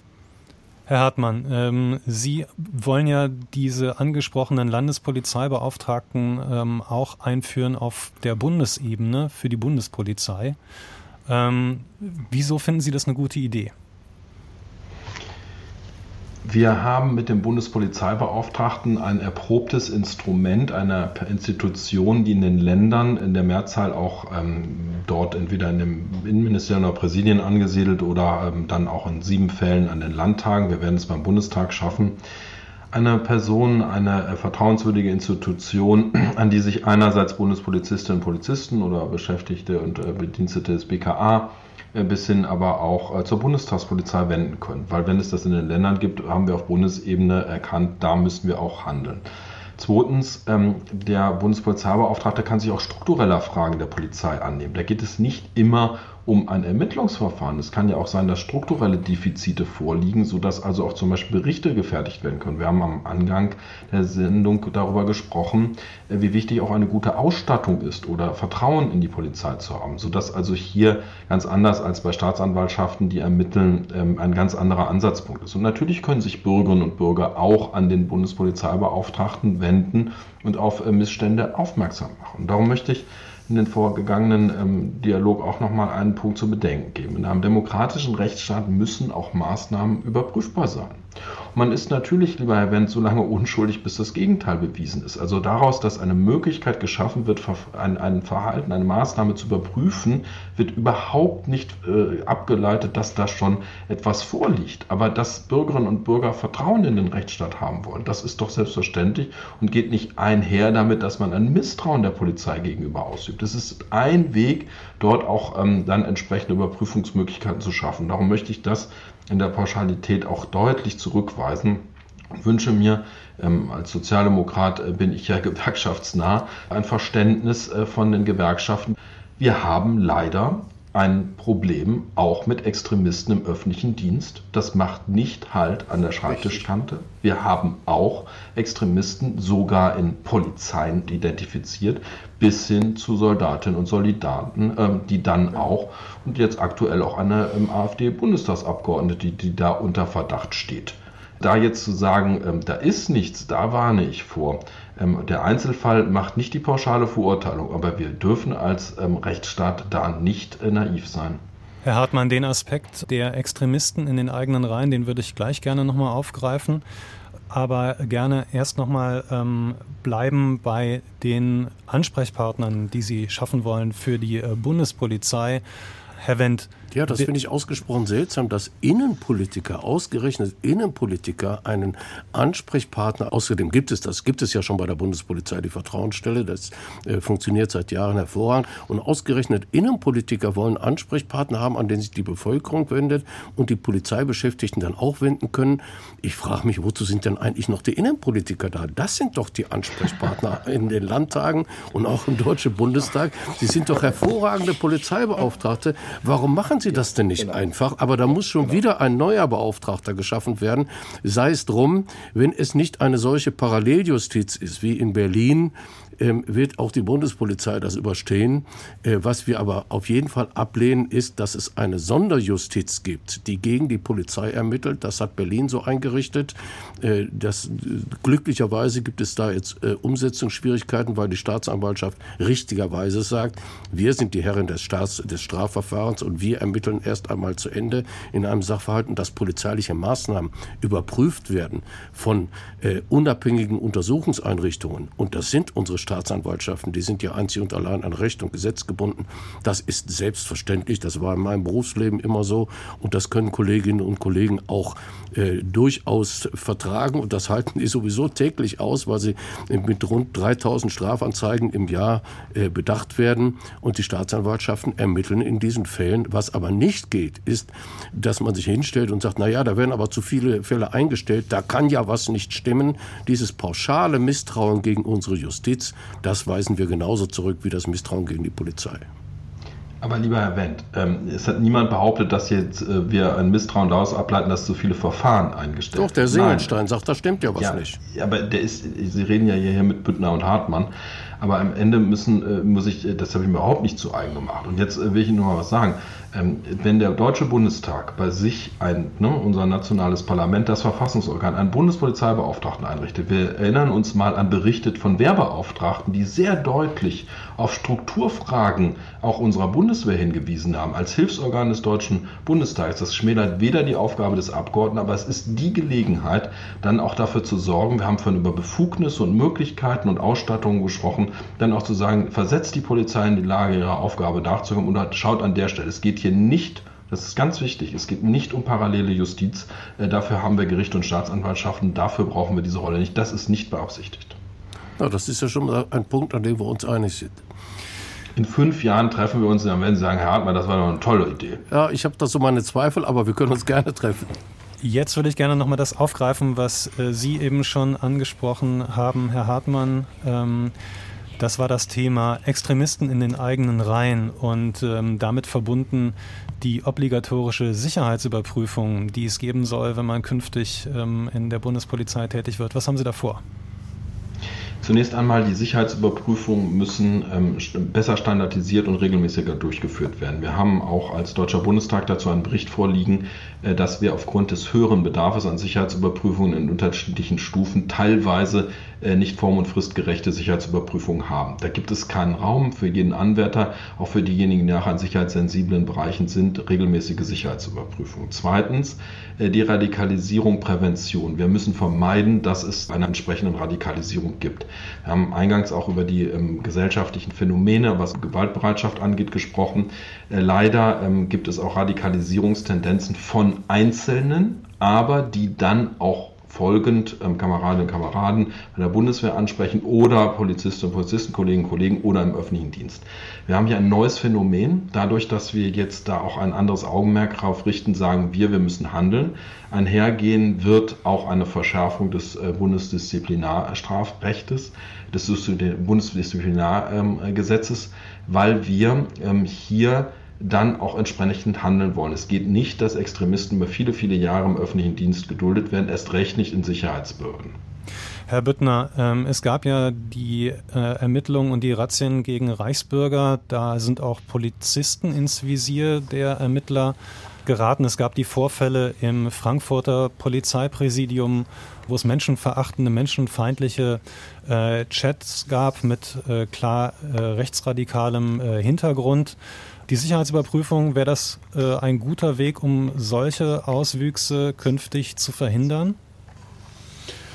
Herr Hartmann, ähm, Sie wollen ja diese angesprochenen Landespolizeibeauftragten ähm, auch einführen auf der Bundesebene für die Bundespolizei. Ähm, wieso finden Sie das eine gute Idee? Wir haben mit dem Bundespolizeibeauftragten ein erprobtes Instrument einer Institution, die in den Ländern in der Mehrzahl auch ähm, dort entweder in dem Innenministerium oder Präsidien angesiedelt oder ähm, dann auch in sieben Fällen an den Landtagen. Wir werden es beim Bundestag schaffen. Eine Person, eine äh, vertrauenswürdige Institution, an die sich einerseits Bundespolizistinnen und Polizisten oder Beschäftigte und äh, Bedienstete des B K A bis hin aber auch äh, zur Bundestagspolizei wenden können. Weil wenn es das in den Ländern gibt, haben wir auf Bundesebene erkannt, da müssen wir auch handeln. Zweitens, ähm, der Bundespolizeibeauftragte kann sich auch struktureller Fragen der Polizei annehmen. Da geht es nicht immer um ein Ermittlungsverfahren. Es kann ja auch sein, dass strukturelle Defizite vorliegen, sodass also auch zum Beispiel Berichte gefertigt werden können. Wir haben am Anfang der Sendung darüber gesprochen, wie wichtig auch eine gute Ausstattung ist oder Vertrauen in die Polizei zu haben, sodass also hier ganz anders als bei Staatsanwaltschaften, die ermitteln, ein ganz anderer Ansatzpunkt ist. Und natürlich können sich Bürgerinnen und Bürger auch an den Bundespolizeibeauftragten wenden und auf Missstände aufmerksam machen. Darum möchte ich in den vorgegangenen ähm, Dialog auch nochmal einen Punkt zu bedenken geben. In einem demokratischen Rechtsstaat müssen auch Maßnahmen überprüfbar sein. Und man ist natürlich, lieber Herr Wendt, so lange unschuldig, bis das Gegenteil bewiesen ist. Also daraus, dass eine Möglichkeit geschaffen wird, ein, ein Verhalten, eine Maßnahme zu überprüfen, wird überhaupt nicht äh, abgeleitet, dass da schon etwas vorliegt. Aber dass Bürgerinnen und Bürger Vertrauen in den Rechtsstaat haben wollen, das ist doch selbstverständlich und geht nicht einher damit, dass man ein Misstrauen der Polizei gegenüber ausübt. Das ist ein Weg, dort auch ähm, dann entsprechende Überprüfungsmöglichkeiten zu schaffen. Darum möchte ich das in der Pauschalität auch deutlich zurückweisen und wünsche mir, ähm, als Sozialdemokrat äh, bin ich ja gewerkschaftsnah, ein Verständnis äh, von den Gewerkschaften. Wir haben leider ein Problem auch mit Extremisten im öffentlichen Dienst. Das macht nicht Halt an der Schreibtischkante. Wir haben auch Extremisten sogar in Polizeien identifiziert, bis hin zu Soldatinnen und Soldaten, ähm, die dann auch, und jetzt aktuell auch eine ähm, AfD-Bundestagsabgeordnete, die, die da unter Verdacht steht. Da jetzt zu sagen, ähm, da ist nichts, da warne ich vor. Ähm, der Einzelfall macht nicht die pauschale Verurteilung, aber wir dürfen als ähm, Rechtsstaat da nicht äh, naiv sein. Herr Hartmann, den Aspekt der Extremisten in den eigenen Reihen, den würde ich gleich gerne nochmal aufgreifen. aber gerne erst nochmal ähm, bleiben bei den Ansprechpartnern, die Sie schaffen wollen für die äh, Bundespolizei. Herr Wendt. Ja, das finde ich ausgesprochen seltsam, dass Innenpolitiker, ausgerechnet Innenpolitiker, einen Ansprechpartner, außerdem gibt es das, gibt es ja schon bei der Bundespolizei, die Vertrauensstelle, das äh, funktioniert seit Jahren hervorragend, und ausgerechnet Innenpolitiker wollen Ansprechpartner haben, an den sich die Bevölkerung wendet und die Polizeibeschäftigten dann auch wenden können. Ich frage mich, wozu sind denn eigentlich noch die Innenpolitiker da? Das sind doch die Ansprechpartner in den Landtagen und auch im Deutschen Bundestag. Sie sind doch hervorragende Polizeibeauftragte. Warum machen Sie das denn nicht genau. einfach? Aber da muss schon genau. wieder ein neuer Beauftragter geschaffen werden. Sei es drum, wenn es nicht eine solche Paralleljustiz ist wie in Berlin, ähm, wird auch die Bundespolizei das überstehen. Äh, was wir aber auf jeden Fall ablehnen, ist, dass es eine Sonderjustiz gibt, die gegen die Polizei ermittelt. Das hat Berlin so eingerichtet. Äh, das, glücklicherweise gibt es da jetzt äh, Umsetzungsschwierigkeiten, weil die Staatsanwaltschaft richtigerweise sagt, wir sind die Herren des, Staats, des Strafverfahrens und wir ermitteln erst einmal zu Ende in einem Sachverhalt, und dass polizeiliche Maßnahmen überprüft werden von äh, unabhängigen Untersuchungseinrichtungen. Und das sind unsere Staatsanwaltschaften, die sind ja einzig und allein an Recht und Gesetz gebunden. Das ist selbstverständlich, das war in meinem Berufsleben immer so, und das können Kolleginnen und Kollegen auch äh, durchaus vertragen, und das halten die sowieso täglich aus, weil sie mit rund dreitausend Strafanzeigen im Jahr äh, bedacht werden, und die Staatsanwaltschaften ermitteln in diesen Fällen. Was aber nicht geht, ist, dass man sich hinstellt und sagt, na ja, da werden aber zu viele Fälle eingestellt, da kann ja was nicht stimmen. Dieses pauschale Misstrauen gegen unsere Justiz, das weisen wir genauso zurück wie das Misstrauen gegen die Polizei. Aber lieber Herr Wendt, ähm, es hat niemand behauptet, dass jetzt äh, wir ein Misstrauen daraus ableiten, dass so viele Verfahren eingestellt werden. Doch, der Singelstein Nein. sagt, da stimmt ja was ja, nicht. Ja, aber der ist, Sie reden ja hier mit Büttner und Hartmann, aber am Ende müssen, äh, muss ich, das habe ich mir überhaupt nicht zu eigen gemacht. Und jetzt äh, will ich Ihnen noch mal was sagen. Ähm, wenn der Deutsche Bundestag bei sich, ein, ne, unser nationales Parlament, das Verfassungsorgan, einen Bundespolizeibeauftragten einrichtet, wir erinnern uns mal an Berichte von Wehrbeauftragten, die sehr deutlich auf Strukturfragen auch unserer Bundeswehr hingewiesen haben, als Hilfsorgan des Deutschen Bundestags. Das schmälert weder die Aufgabe des Abgeordneten, aber es ist die Gelegenheit, dann auch dafür zu sorgen, wir haben vorhin über Befugnisse und Möglichkeiten und Ausstattungen gesprochen, dann auch zu sagen, versetzt die Polizei in die Lage, ihre Aufgabe nachzukommen, und schaut an der Stelle. Es geht hier nicht, das ist ganz wichtig, es geht nicht um parallele Justiz. Äh, dafür haben wir Gerichte und Staatsanwaltschaften, dafür brauchen wir diese Rolle nicht. Das ist nicht beabsichtigt. Ja, das ist ja schon mal ein Punkt, an dem wir uns einig sind. In fünf Jahren treffen wir uns und dann werden Sie sagen, Herr Hartmann, das war doch eine tolle Idee. Ja, ich habe da so meine Zweifel, aber wir können uns gerne treffen. Jetzt würde ich gerne nochmal das aufgreifen, was äh, Sie eben schon angesprochen haben, Herr Hartmann. Ähm, Das war das Thema Extremisten in den eigenen Reihen und ähm, damit verbunden die obligatorische Sicherheitsüberprüfung, die es geben soll, wenn man künftig ähm, in der Bundespolizei tätig wird. Was haben Sie da vor? Zunächst einmal, die Sicherheitsüberprüfungen müssen ähm, besser standardisiert und regelmäßiger durchgeführt werden. Wir haben auch als Deutscher Bundestag dazu einen Bericht vorliegen, äh, dass wir aufgrund des höheren Bedarfs an Sicherheitsüberprüfungen in unterschiedlichen Stufen teilweise äh, nicht form- und fristgerechte Sicherheitsüberprüfungen haben. Da gibt es keinen Raum für jeden Anwärter, auch für diejenigen, die nachher in sicherheitssensiblen Bereichen sind, regelmäßige Sicherheitsüberprüfungen. Zweitens, äh, die Radikalisierung, Prävention. Wir müssen vermeiden, dass es eine entsprechende Radikalisierung gibt. Wir haben eingangs auch über die ähm, gesellschaftlichen Phänomene, was Gewaltbereitschaft angeht, gesprochen. Äh, leider ähm, gibt es auch Radikalisierungstendenzen von Einzelnen, aber die dann auch folgend ähm, Kameradinnen und Kameraden bei der Bundeswehr ansprechen oder Polizistinnen und Polizisten, Kolleginnen und Kollegen oder im öffentlichen Dienst. Wir haben hier ein neues Phänomen, dadurch, dass wir jetzt da auch ein anderes Augenmerk darauf richten, sagen wir, wir müssen handeln. Einhergehen wird auch eine Verschärfung des äh, Bundesdisziplinarstrafrechtes, des Bundesdisziplinargesetzes, weil wir ähm, hier dann auch entsprechend handeln wollen. Es geht nicht, dass Extremisten über viele, viele Jahre im öffentlichen Dienst geduldet werden, erst recht nicht in Sicherheitsbehörden. Herr Büttner, ähm, es gab ja die äh, Ermittlungen und die Razzien gegen Reichsbürger. Da sind auch Polizisten ins Visier der Ermittler geraten. Es gab die Vorfälle im Frankfurter Polizeipräsidium, wo es menschenverachtende, menschenfeindliche äh, Chats gab mit äh, klar äh, rechtsradikalem äh, Hintergrund. Die Sicherheitsüberprüfung, wäre das äh, ein guter Weg, um solche Auswüchse künftig zu verhindern?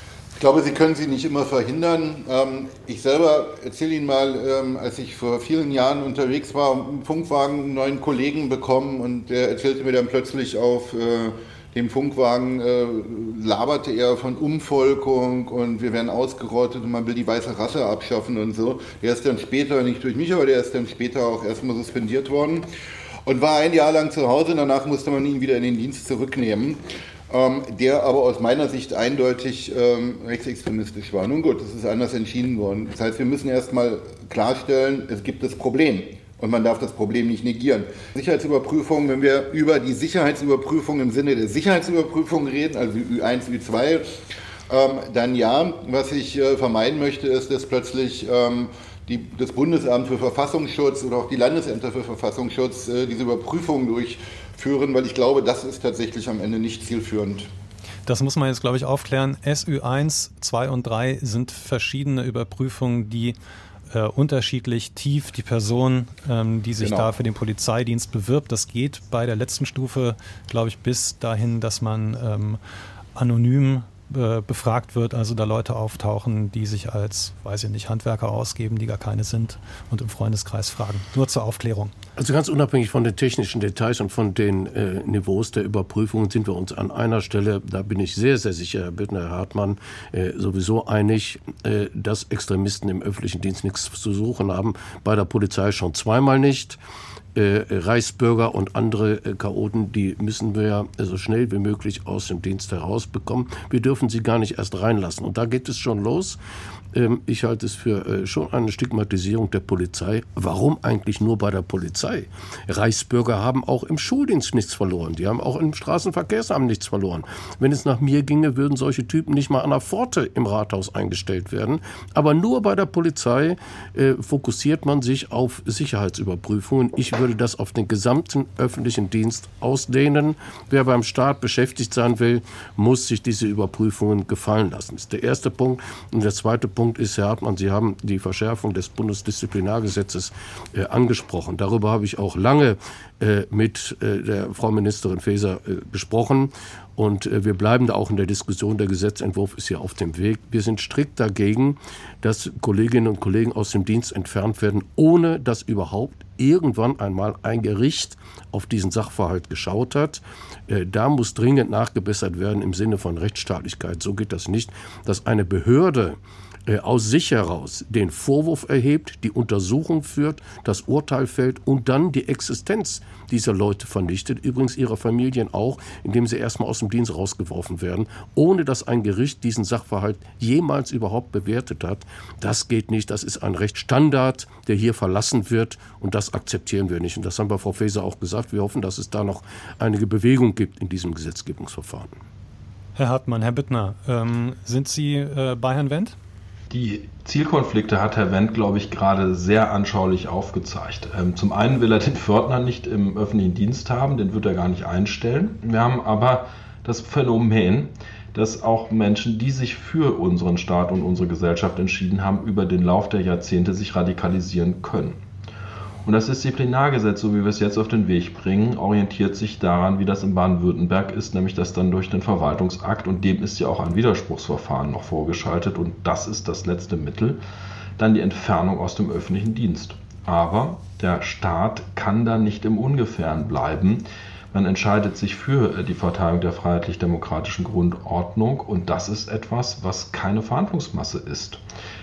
glaube, Sie können sie nicht immer verhindern. Ich selber erzähle Ihnen mal, als ich vor vielen Jahren unterwegs war, im Funkwagen einen neuen Kollegen bekommen und der erzählte mir dann plötzlich auf dem Funkwagen, laberte er von Umvolkung und wir werden ausgerottet und man will die weiße Rasse abschaffen und so. Der ist dann später, nicht durch mich, aber der ist dann später auch erstmal suspendiert worden und war ein Jahr lang zu Hause. Danach musste man ihn wieder in den Dienst zurücknehmen. Ähm, der aber aus meiner Sicht eindeutig ähm, rechtsextremistisch war. Nun gut, das ist anders entschieden worden. Das heißt, wir müssen erstmal klarstellen, es gibt das Problem und man darf das Problem nicht negieren. Sicherheitsüberprüfung, wenn wir über die Sicherheitsüberprüfung im Sinne der Sicherheitsüberprüfung reden, also Ü eins, Ü zwei, ähm, dann ja. Was ich äh, vermeiden möchte, ist, dass plötzlich ähm, die, das Bundesamt für Verfassungsschutz oder auch die Landesämter für Verfassungsschutz äh, diese Überprüfung durchführen, weil ich glaube, das ist tatsächlich am Ende nicht zielführend. Das muss man jetzt, glaube ich, aufklären. S Ü eins, zwei und drei sind verschiedene Überprüfungen, die äh, unterschiedlich tief die Person, ähm, die sich genau. da für den Polizeidienst bewirbt, das geht bei der letzten Stufe, glaube ich, bis dahin, dass man ähm, anonym befragt wird, also da Leute auftauchen, die sich als, weiß ich nicht, Handwerker ausgeben, die gar keine sind und im Freundeskreis fragen. Nur zur Aufklärung. Also ganz unabhängig von den technischen Details und von den äh, Niveaus der Überprüfungen sind wir uns an einer Stelle, da bin ich sehr, sehr sicher, Herr Büttner, Herr Hartmann, äh, sowieso einig, äh, dass Extremisten im öffentlichen Dienst nichts zu suchen haben. Bei der Polizei schon zweimal nicht. Äh, Reichsbürger und andere äh, Chaoten, die müssen wir äh, so schnell wie möglich aus dem Dienst herausbekommen. Wir dürfen sie gar nicht erst reinlassen. Und da geht es schon los. Ähm, ich halte es für äh, schon eine Stigmatisierung der Polizei. Warum eigentlich nur bei der Polizei? Reichsbürger haben auch im Schuldienst nichts verloren. Die haben auch im Straßenverkehrsamt nichts verloren. Wenn es nach mir ginge, würden solche Typen nicht mal an der Pforte im Rathaus eingestellt werden. Aber nur bei der Polizei äh, fokussiert man sich auf Sicherheitsüberprüfungen. Ich würde würde das auf den gesamten öffentlichen Dienst ausdehnen. Wer beim Staat beschäftigt sein will, muss sich diese Überprüfungen gefallen lassen. Das ist der erste Punkt. Und der zweite Punkt ist, Herr Hartmann, Sie haben die Verschärfung des Bundesdisziplinargesetzes äh, angesprochen. Darüber habe ich auch lange äh, mit äh, der Frau Ministerin Faeser äh, gesprochen. Und äh, wir bleiben da auch in der Diskussion. Der Gesetzentwurf ist hier auf dem Weg. Wir sind strikt dagegen, dass Kolleginnen und Kollegen aus dem Dienst entfernt werden, ohne dass überhaupt irgendwann einmal ein Gericht auf diesen Sachverhalt geschaut hat. Äh, da muss dringend nachgebessert werden im Sinne von Rechtsstaatlichkeit. So geht das nicht, dass eine Behörde äh, aus sich heraus den Vorwurf erhebt, die Untersuchung führt, das Urteil fällt und dann die Existenz dieser Leute vernichtet, übrigens ihrer Familien auch, indem sie erstmal aus dem Dienst rausgeworfen werden, ohne dass ein Gericht diesen Sachverhalt jemals überhaupt bewertet hat. Das geht nicht, das ist ein Rechtsstandard, der hier verlassen wird und das akzeptieren wir nicht. Und das haben wir Frau Faeser auch gesagt. Wir hoffen, dass es da noch einige Bewegung gibt in diesem Gesetzgebungsverfahren. Herr Hartmann, Herr Büttner, ähm, sind Sie äh, bei Herrn Wendt? Die Zielkonflikte hat Herr Wendt, glaube ich, gerade sehr anschaulich aufgezeigt. Ähm, zum einen will er den Pförtner nicht im öffentlichen Dienst haben, den wird er gar nicht einstellen. Wir haben aber das Phänomen, dass auch Menschen, die sich für unseren Staat und unsere Gesellschaft entschieden haben, über den Lauf der Jahrzehnte sich radikalisieren können. Und das Disziplinargesetz, so wie wir es jetzt auf den Weg bringen, orientiert sich daran, wie das in Baden-Württemberg ist, nämlich dass dann durch den Verwaltungsakt, und dem ist ja auch ein Widerspruchsverfahren noch vorgeschaltet, und das ist das letzte Mittel, dann die Entfernung aus dem öffentlichen Dienst. Aber der Staat kann da nicht im Ungefähren bleiben. Man entscheidet sich für die Verteidigung der freiheitlich-demokratischen Grundordnung, und das ist etwas, was keine Verhandlungsmasse ist.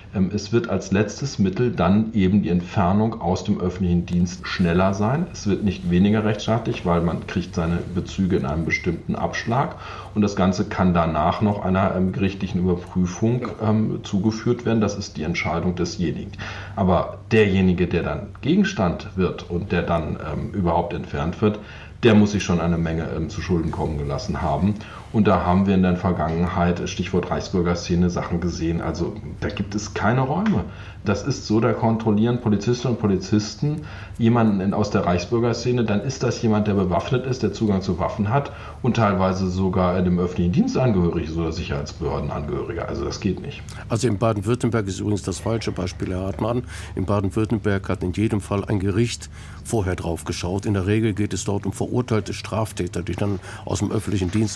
Es wird als letztes Mittel dann eben die Entfernung aus dem öffentlichen Dienst schneller sein. Es wird nicht weniger rechtsstaatlich, weil man kriegt seine Bezüge in einem bestimmten Abschlag. Und das Ganze kann danach noch einer ähm, gerichtlichen Überprüfung ähm, zugeführt werden. Das ist die Entscheidung desjenigen. Aber derjenige, der dann Gegenstand wird und der dann ähm, überhaupt entfernt wird, der muss sich schon eine Menge ähm, zu Schulden kommen gelassen haben. Und da haben wir in der Vergangenheit, Stichwort Reichsbürgerszene, Sachen gesehen. Also da gibt es keine Räume. Das ist so, da kontrollieren Polizistinnen und Polizisten jemanden in, aus der Reichsbürgerszene, dann ist das jemand, der bewaffnet ist, der Zugang zu Waffen hat und teilweise sogar dem öffentlichen Dienst angehörig ist oder Sicherheitsbehördenangehöriger. Also das geht nicht. Also in Baden-Württemberg ist übrigens das falsche Beispiel, Herr Hartmann. In Baden-Württemberg hat in jedem Fall ein Gericht vorher drauf geschaut. In der Regel geht es dort um verurteilte Straftäter, die dann aus dem öffentlichen Dienst entfernt sind.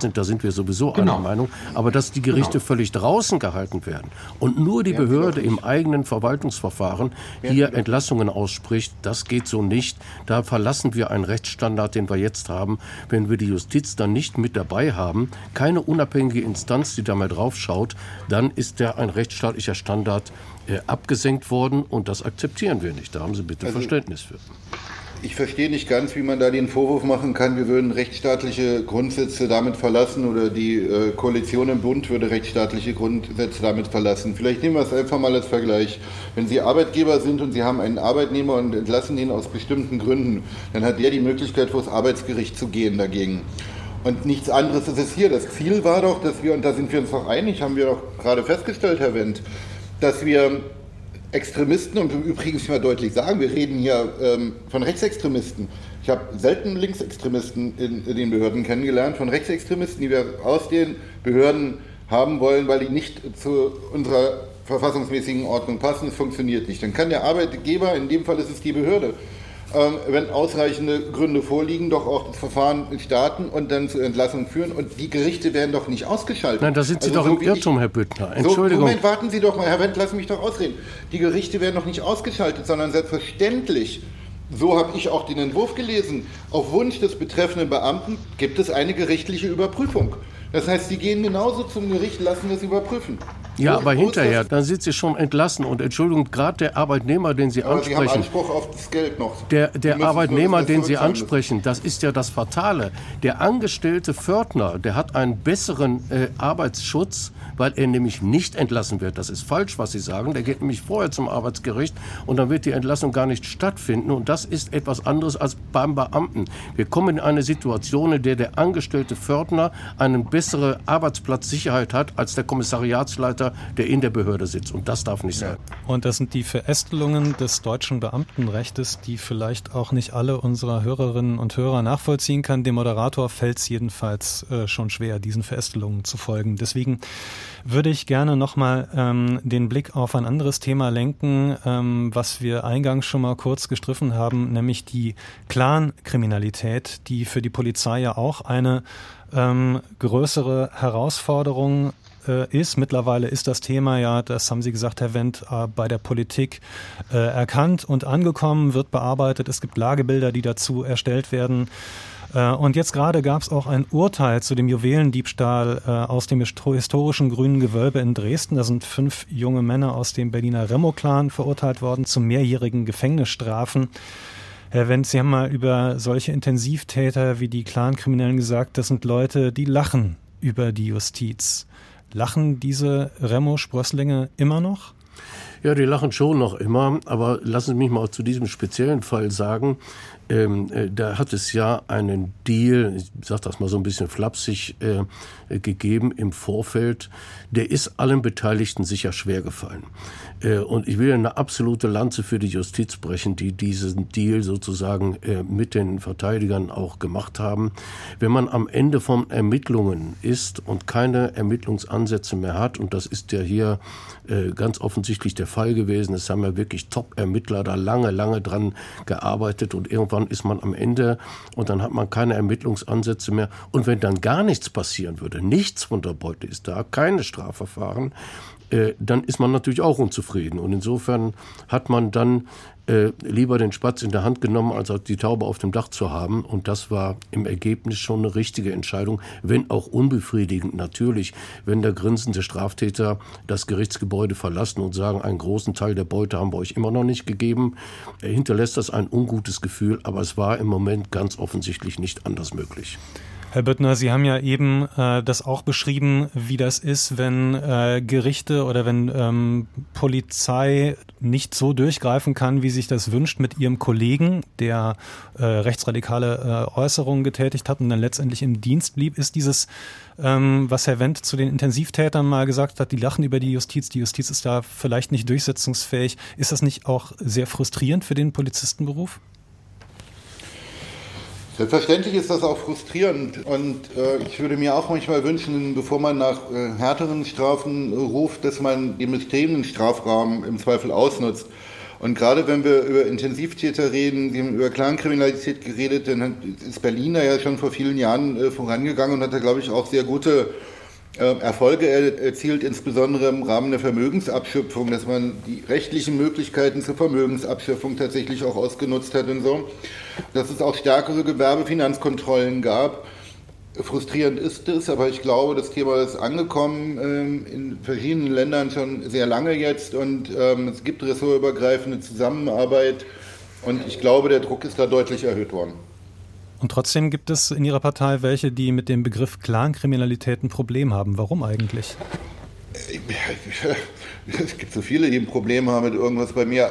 sind, da sind wir sowieso genau. einer Meinung. Aber dass die Gerichte genau. völlig draußen gehalten werden und nur die Behörde im eigenen Verwaltungsverfahren hier Entlassungen ausspricht, das geht so nicht. Da verlassen wir einen Rechtsstandard, den wir jetzt haben. Wenn wir die Justiz dann nicht mit dabei haben, keine unabhängige Instanz, die da mal drauf schaut, dann ist der ein rechtsstaatlicher Standard äh, abgesenkt worden und das akzeptieren wir nicht. Da haben Sie bitte also, Verständnis für. Ich verstehe nicht ganz, wie man da den Vorwurf machen kann, wir würden rechtsstaatliche Grundsätze damit verlassen oder die äh, Koalition im Bund würde rechtsstaatliche Grundsätze damit verlassen. Vielleicht nehmen wir es einfach mal als Vergleich. Wenn Sie Arbeitgeber sind und Sie haben einen Arbeitnehmer und entlassen ihn aus bestimmten Gründen, dann hat der die Möglichkeit, vor das Arbeitsgericht zu gehen dagegen. Und nichts anderes ist es hier. Das Ziel war doch, dass wir, und da sind wir uns doch einig, haben wir doch gerade festgestellt, Herr Wendt, dass wir Extremisten, und übrigens ich mal deutlich sagen, wir reden hier ähm, von Rechtsextremisten. Ich habe selten Linksextremisten in, in den Behörden kennengelernt, von Rechtsextremisten, die wir aus den Behörden haben wollen, weil die nicht zu unserer verfassungsmäßigen Ordnung passen. Es funktioniert nicht. Dann kann der Arbeitgeber, in dem Fall ist es die Behörde, ähm, wenn ausreichende Gründe vorliegen, doch auch das Verfahren starten und dann zur Entlassung führen. Und die Gerichte werden doch nicht ausgeschaltet. Nein, da sind Sie also doch so im Irrtum, ich, Herr Büttner. Entschuldigung. So, Moment, warten Sie doch mal, Herr Wendt, lassen Sie mich doch ausreden. Die Gerichte werden doch nicht ausgeschaltet, sondern selbstverständlich, so habe ich auch den Entwurf gelesen, auf Wunsch des betreffenden Beamten gibt es eine gerichtliche Überprüfung. Das heißt, Sie gehen genauso zum Gericht, lassen es überprüfen. Ja, wo, aber wo hinterher, dann sind Sie schon entlassen. Und Entschuldigung, gerade der Arbeitnehmer, den Sie aber ansprechen. Sie haben Anspruch auf das Geld noch. Der, der Arbeitnehmer, den Sie ansprechen, das ist ja das Fatale. Der angestellte Pförtner, der hat einen besseren äh, Arbeitsschutz, weil er nämlich nicht entlassen wird. Das ist falsch, was Sie sagen. Der geht nämlich vorher zum Arbeitsgericht und dann wird die Entlassung gar nicht stattfinden. Und das ist etwas anderes als beim Beamten. Wir kommen in eine Situation, in der der angestellte Pförtner eine bessere Arbeitsplatzsicherheit hat als der Kommissariatsleiter, der in der Behörde sitzt. Und das darf nicht sein. Und das sind die Verästelungen des deutschen Beamtenrechtes, die vielleicht auch nicht alle unserer Hörerinnen und Hörer nachvollziehen kann. Dem Moderator fällt es jedenfalls äh, schon schwer, diesen Verästelungen zu folgen. Deswegen würde ich gerne nochmal ähm, den Blick auf ein anderes Thema lenken, ähm, was wir eingangs schon mal kurz gestriffen haben, nämlich die Clan-Kriminalität, die für die Polizei ja auch eine ähm, größere Herausforderung äh, ist. Mittlerweile ist das Thema ja, das haben Sie gesagt, Herr Wendt, äh, bei der Politik äh, erkannt und angekommen, wird bearbeitet. Es gibt Lagebilder, die dazu erstellt werden. Und jetzt gerade gab es auch ein Urteil zu dem Juwelendiebstahl äh, aus dem historischen Grünen Gewölbe in Dresden. Da sind fünf junge Männer aus dem Berliner Remo-Clan verurteilt worden zu mehrjährigen Gefängnisstrafen. Herr Wendt, Sie haben mal über solche Intensivtäter wie die Clankriminellen gesagt, das sind Leute, die lachen über die Justiz. Lachen diese Remo-Sprösslinge immer noch? Ja, die lachen schon noch immer, aber lassen Sie mich mal zu diesem speziellen Fall sagen, ähm, äh, da hat es ja einen Deal, ich sage das mal so ein bisschen flapsig, äh, äh, gegeben im Vorfeld, der ist allen Beteiligten sicher schwer gefallen. Äh, und ich will eine absolute Lanze für die Justiz brechen, die diesen Deal sozusagen äh, mit den Verteidigern auch gemacht haben. Wenn man am Ende von Ermittlungen ist und keine Ermittlungsansätze mehr hat, und das ist ja hier äh, ganz offensichtlich der Fall gewesen, es haben ja wirklich Top-Ermittler da lange, lange dran gearbeitet und irgendwann ist man am Ende und dann hat man keine Ermittlungsansätze mehr. Und wenn dann gar nichts passieren würde, nichts von der Beute ist da, keine Strafverfahren, äh, dann ist man natürlich auch unzufrieden. Und insofern hat man dann äh, lieber den Spatz in der Hand genommen, als die Taube auf dem Dach zu haben. Und das war im Ergebnis schon eine richtige Entscheidung, wenn auch unbefriedigend natürlich, wenn der grinsende Straftäter das Gerichtsgebäude verlassen und sagen, einen großen Teil der Beute haben wir euch immer noch nicht gegeben, er hinterlässt das ein ungutes Gefühl, aber es war im Moment ganz offensichtlich nicht anders möglich. Herr Büttner, Sie haben ja eben äh, das auch beschrieben, wie das ist, wenn äh, Gerichte oder wenn ähm, Polizei nicht so durchgreifen kann, wie sich das wünscht mit ihrem Kollegen, der äh, rechtsradikale äh, Äußerungen getätigt hat und dann letztendlich im Dienst blieb. Ist dieses, ähm, was Herr Wendt zu den Intensivtätern mal gesagt hat, die lachen über die Justiz, die Justiz ist da vielleicht nicht durchsetzungsfähig, ist das nicht auch sehr frustrierend für den Polizistenberuf? Selbstverständlich ist das auch frustrierend und äh, ich würde mir auch manchmal wünschen, bevor man nach äh, härteren Strafen äh, ruft, dass man den bestehenden Strafrahmen im Zweifel ausnutzt. Und gerade wenn wir über Intensivtäter reden, wir haben über Clankriminalität geredet, dann ist Berlin da ja schon vor vielen Jahren äh, vorangegangen und hat da, glaube ich, auch sehr gute äh, Erfolge er, erzielt, insbesondere im Rahmen der Vermögensabschöpfung, dass man die rechtlichen Möglichkeiten zur Vermögensabschöpfung tatsächlich auch ausgenutzt hat und so. Dass es auch stärkere Gewerbefinanzkontrollen gab. Frustrierend ist es, aber ich glaube, das Thema ist angekommen ähm, in verschiedenen Ländern schon sehr lange jetzt und ähm, es gibt ressortübergreifende Zusammenarbeit und ich glaube, der Druck ist da deutlich erhöht worden. Und trotzdem gibt es in Ihrer Partei welche, die mit dem Begriff Clankriminalität ein Problem haben. Warum eigentlich? Es gibt so viele, die ein Problem haben mit irgendwas bei mir.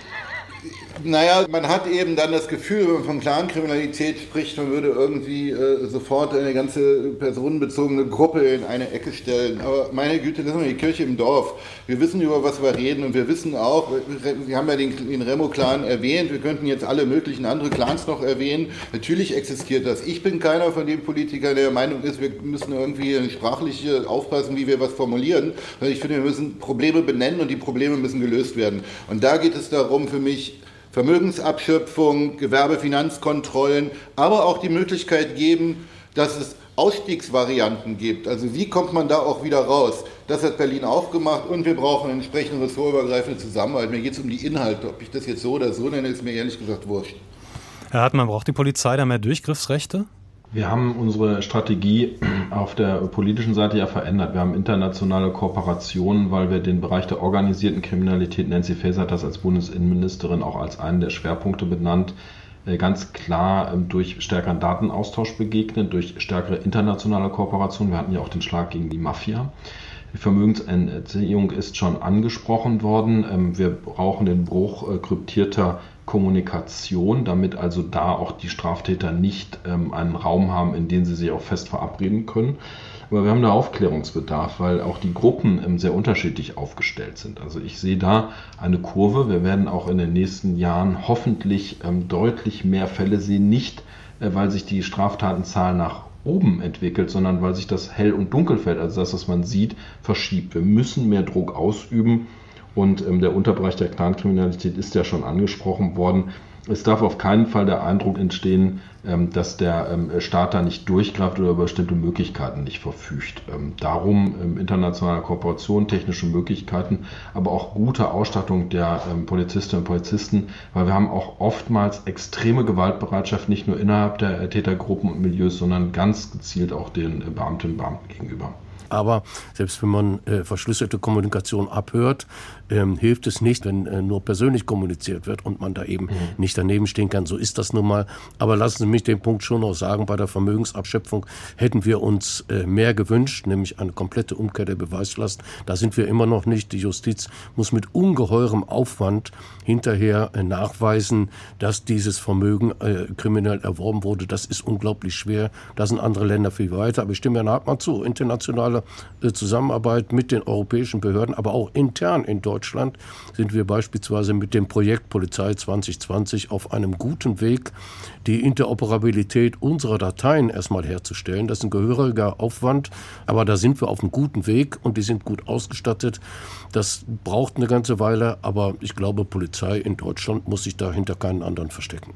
Naja, man hat eben dann das Gefühl, wenn man von Clankriminalität spricht, man würde irgendwie äh, sofort eine ganze personenbezogene Gruppe in eine Ecke stellen. Aber meine Güte, das ist die Kirche im Dorf. Wir wissen, über was wir reden und wir wissen auch, Sie haben ja den, den Remo-Clan erwähnt, wir könnten jetzt alle möglichen andere Clans noch erwähnen. Natürlich existiert das. Ich bin keiner von den Politikern, der der Meinung ist, wir müssen irgendwie sprachlich aufpassen, wie wir was formulieren. Ich finde, wir müssen Probleme benennen und die Probleme müssen gelöst werden. Und da geht es darum für mich, Vermögensabschöpfung, Gewerbefinanzkontrollen, aber auch die Möglichkeit geben, dass es Ausstiegsvarianten gibt. Also wie kommt man da auch wieder raus? Das hat Berlin auch gemacht und wir brauchen entsprechende ressortübergreifende Zusammenarbeit. Mir geht es um die Inhalte. Ob ich das jetzt so oder so nenne, ist mir ehrlich gesagt wurscht. Herr Hartmann, braucht die Polizei da mehr Durchgriffsrechte? Wir haben unsere Strategie auf der politischen Seite ja verändert. Wir haben internationale Kooperationen, weil wir den Bereich der organisierten Kriminalität, Nancy Faeser hat das als Bundesinnenministerin auch als einen der Schwerpunkte benannt, ganz klar durch stärkeren Datenaustausch begegnen, durch stärkere internationale Kooperation. Wir hatten ja auch den Schlag gegen die Mafia. Die Vermögensentziehung ist schon angesprochen worden. Wir brauchen den Bruch kryptierter Kommunikation, damit also da auch die Straftäter nicht ähm, einen Raum haben, in dem sie sich auch fest verabreden können. Aber wir haben da Aufklärungsbedarf, weil auch die Gruppen ähm, sehr unterschiedlich aufgestellt sind. Also ich sehe da eine Kurve. Wir werden auch in den nächsten Jahren hoffentlich ähm, deutlich mehr Fälle sehen, nicht äh, weil sich die Straftatenzahl nach oben entwickelt, sondern weil sich das Hell- und Dunkelfeld, also das, was man sieht, verschiebt. Wir müssen mehr Druck ausüben. Und ähm, der Unterbereich der Clankriminalität ist ja schon angesprochen worden. Es darf auf keinen Fall der Eindruck entstehen, ähm, dass der ähm, Staat da nicht durchgreift oder über bestimmte Möglichkeiten nicht verfügt. Ähm, darum ähm, internationale Kooperation, technische Möglichkeiten, aber auch gute Ausstattung der ähm, Polizistinnen und Polizisten, weil wir haben auch oftmals extreme Gewaltbereitschaft, nicht nur innerhalb der äh, Tätergruppen und Milieus, sondern ganz gezielt auch den äh, Beamtinnen und Beamten gegenüber. Aber selbst wenn man äh, verschlüsselte Kommunikation abhört, ähm, hilft es nicht, wenn äh, nur persönlich kommuniziert wird und man da eben mhm. nicht daneben stehen kann. So ist das nun mal. Aber lassen Sie mich den Punkt schon noch sagen, bei der Vermögensabschöpfung hätten wir uns äh, mehr gewünscht, nämlich eine komplette Umkehr der Beweislast. Da sind wir immer noch nicht. Die Justiz muss mit ungeheurem Aufwand hinterher äh, nachweisen, dass dieses Vermögen äh, kriminell erworben wurde. Das ist unglaublich schwer. Da sind andere Länder viel weiter. Aber ich stimme Herrn Hartmann zu. Internationale äh, Zusammenarbeit mit den europäischen Behörden, aber auch intern in Deutschland sind wir beispielsweise mit dem Projekt Polizei zwanzig zwanzig auf einem guten Weg, die Interoperabilität unserer Dateien erstmal herzustellen. Das ist ein gehöriger Aufwand, aber da sind wir auf einem guten Weg und die sind gut ausgestattet. Das braucht eine ganze Weile, aber ich glaube, Polizei in Deutschland muss sich da hinter keinen anderen verstecken.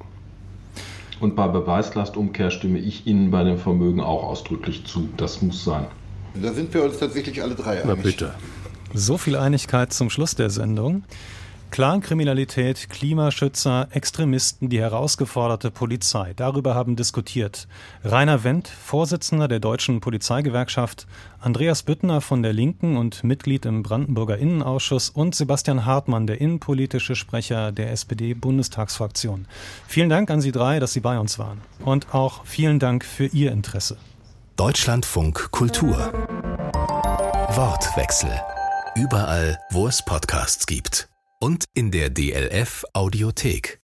Und bei Beweislastumkehr stimme ich Ihnen bei dem Vermögen auch ausdrücklich zu. Das muss sein. Da sind wir uns tatsächlich alle drei einig. Na bitte. So viel Einigkeit zum Schluss der Sendung. Clankriminalität, Klimaschützer, Extremisten, die herausgeforderte Polizei. Darüber haben diskutiert Rainer Wendt, Vorsitzender der Deutschen Polizeigewerkschaft, Andreas Büttner von der Linken und Mitglied im Brandenburger Innenausschuss und Sebastian Hartmann, der innenpolitische Sprecher der S P D-Bundestagsfraktion. Vielen Dank an Sie drei, dass Sie bei uns waren. Und auch vielen Dank für Ihr Interesse. Deutschlandfunk Kultur. Wortwechsel. Überall, wo es Podcasts gibt. Und in der D L F Audiothek.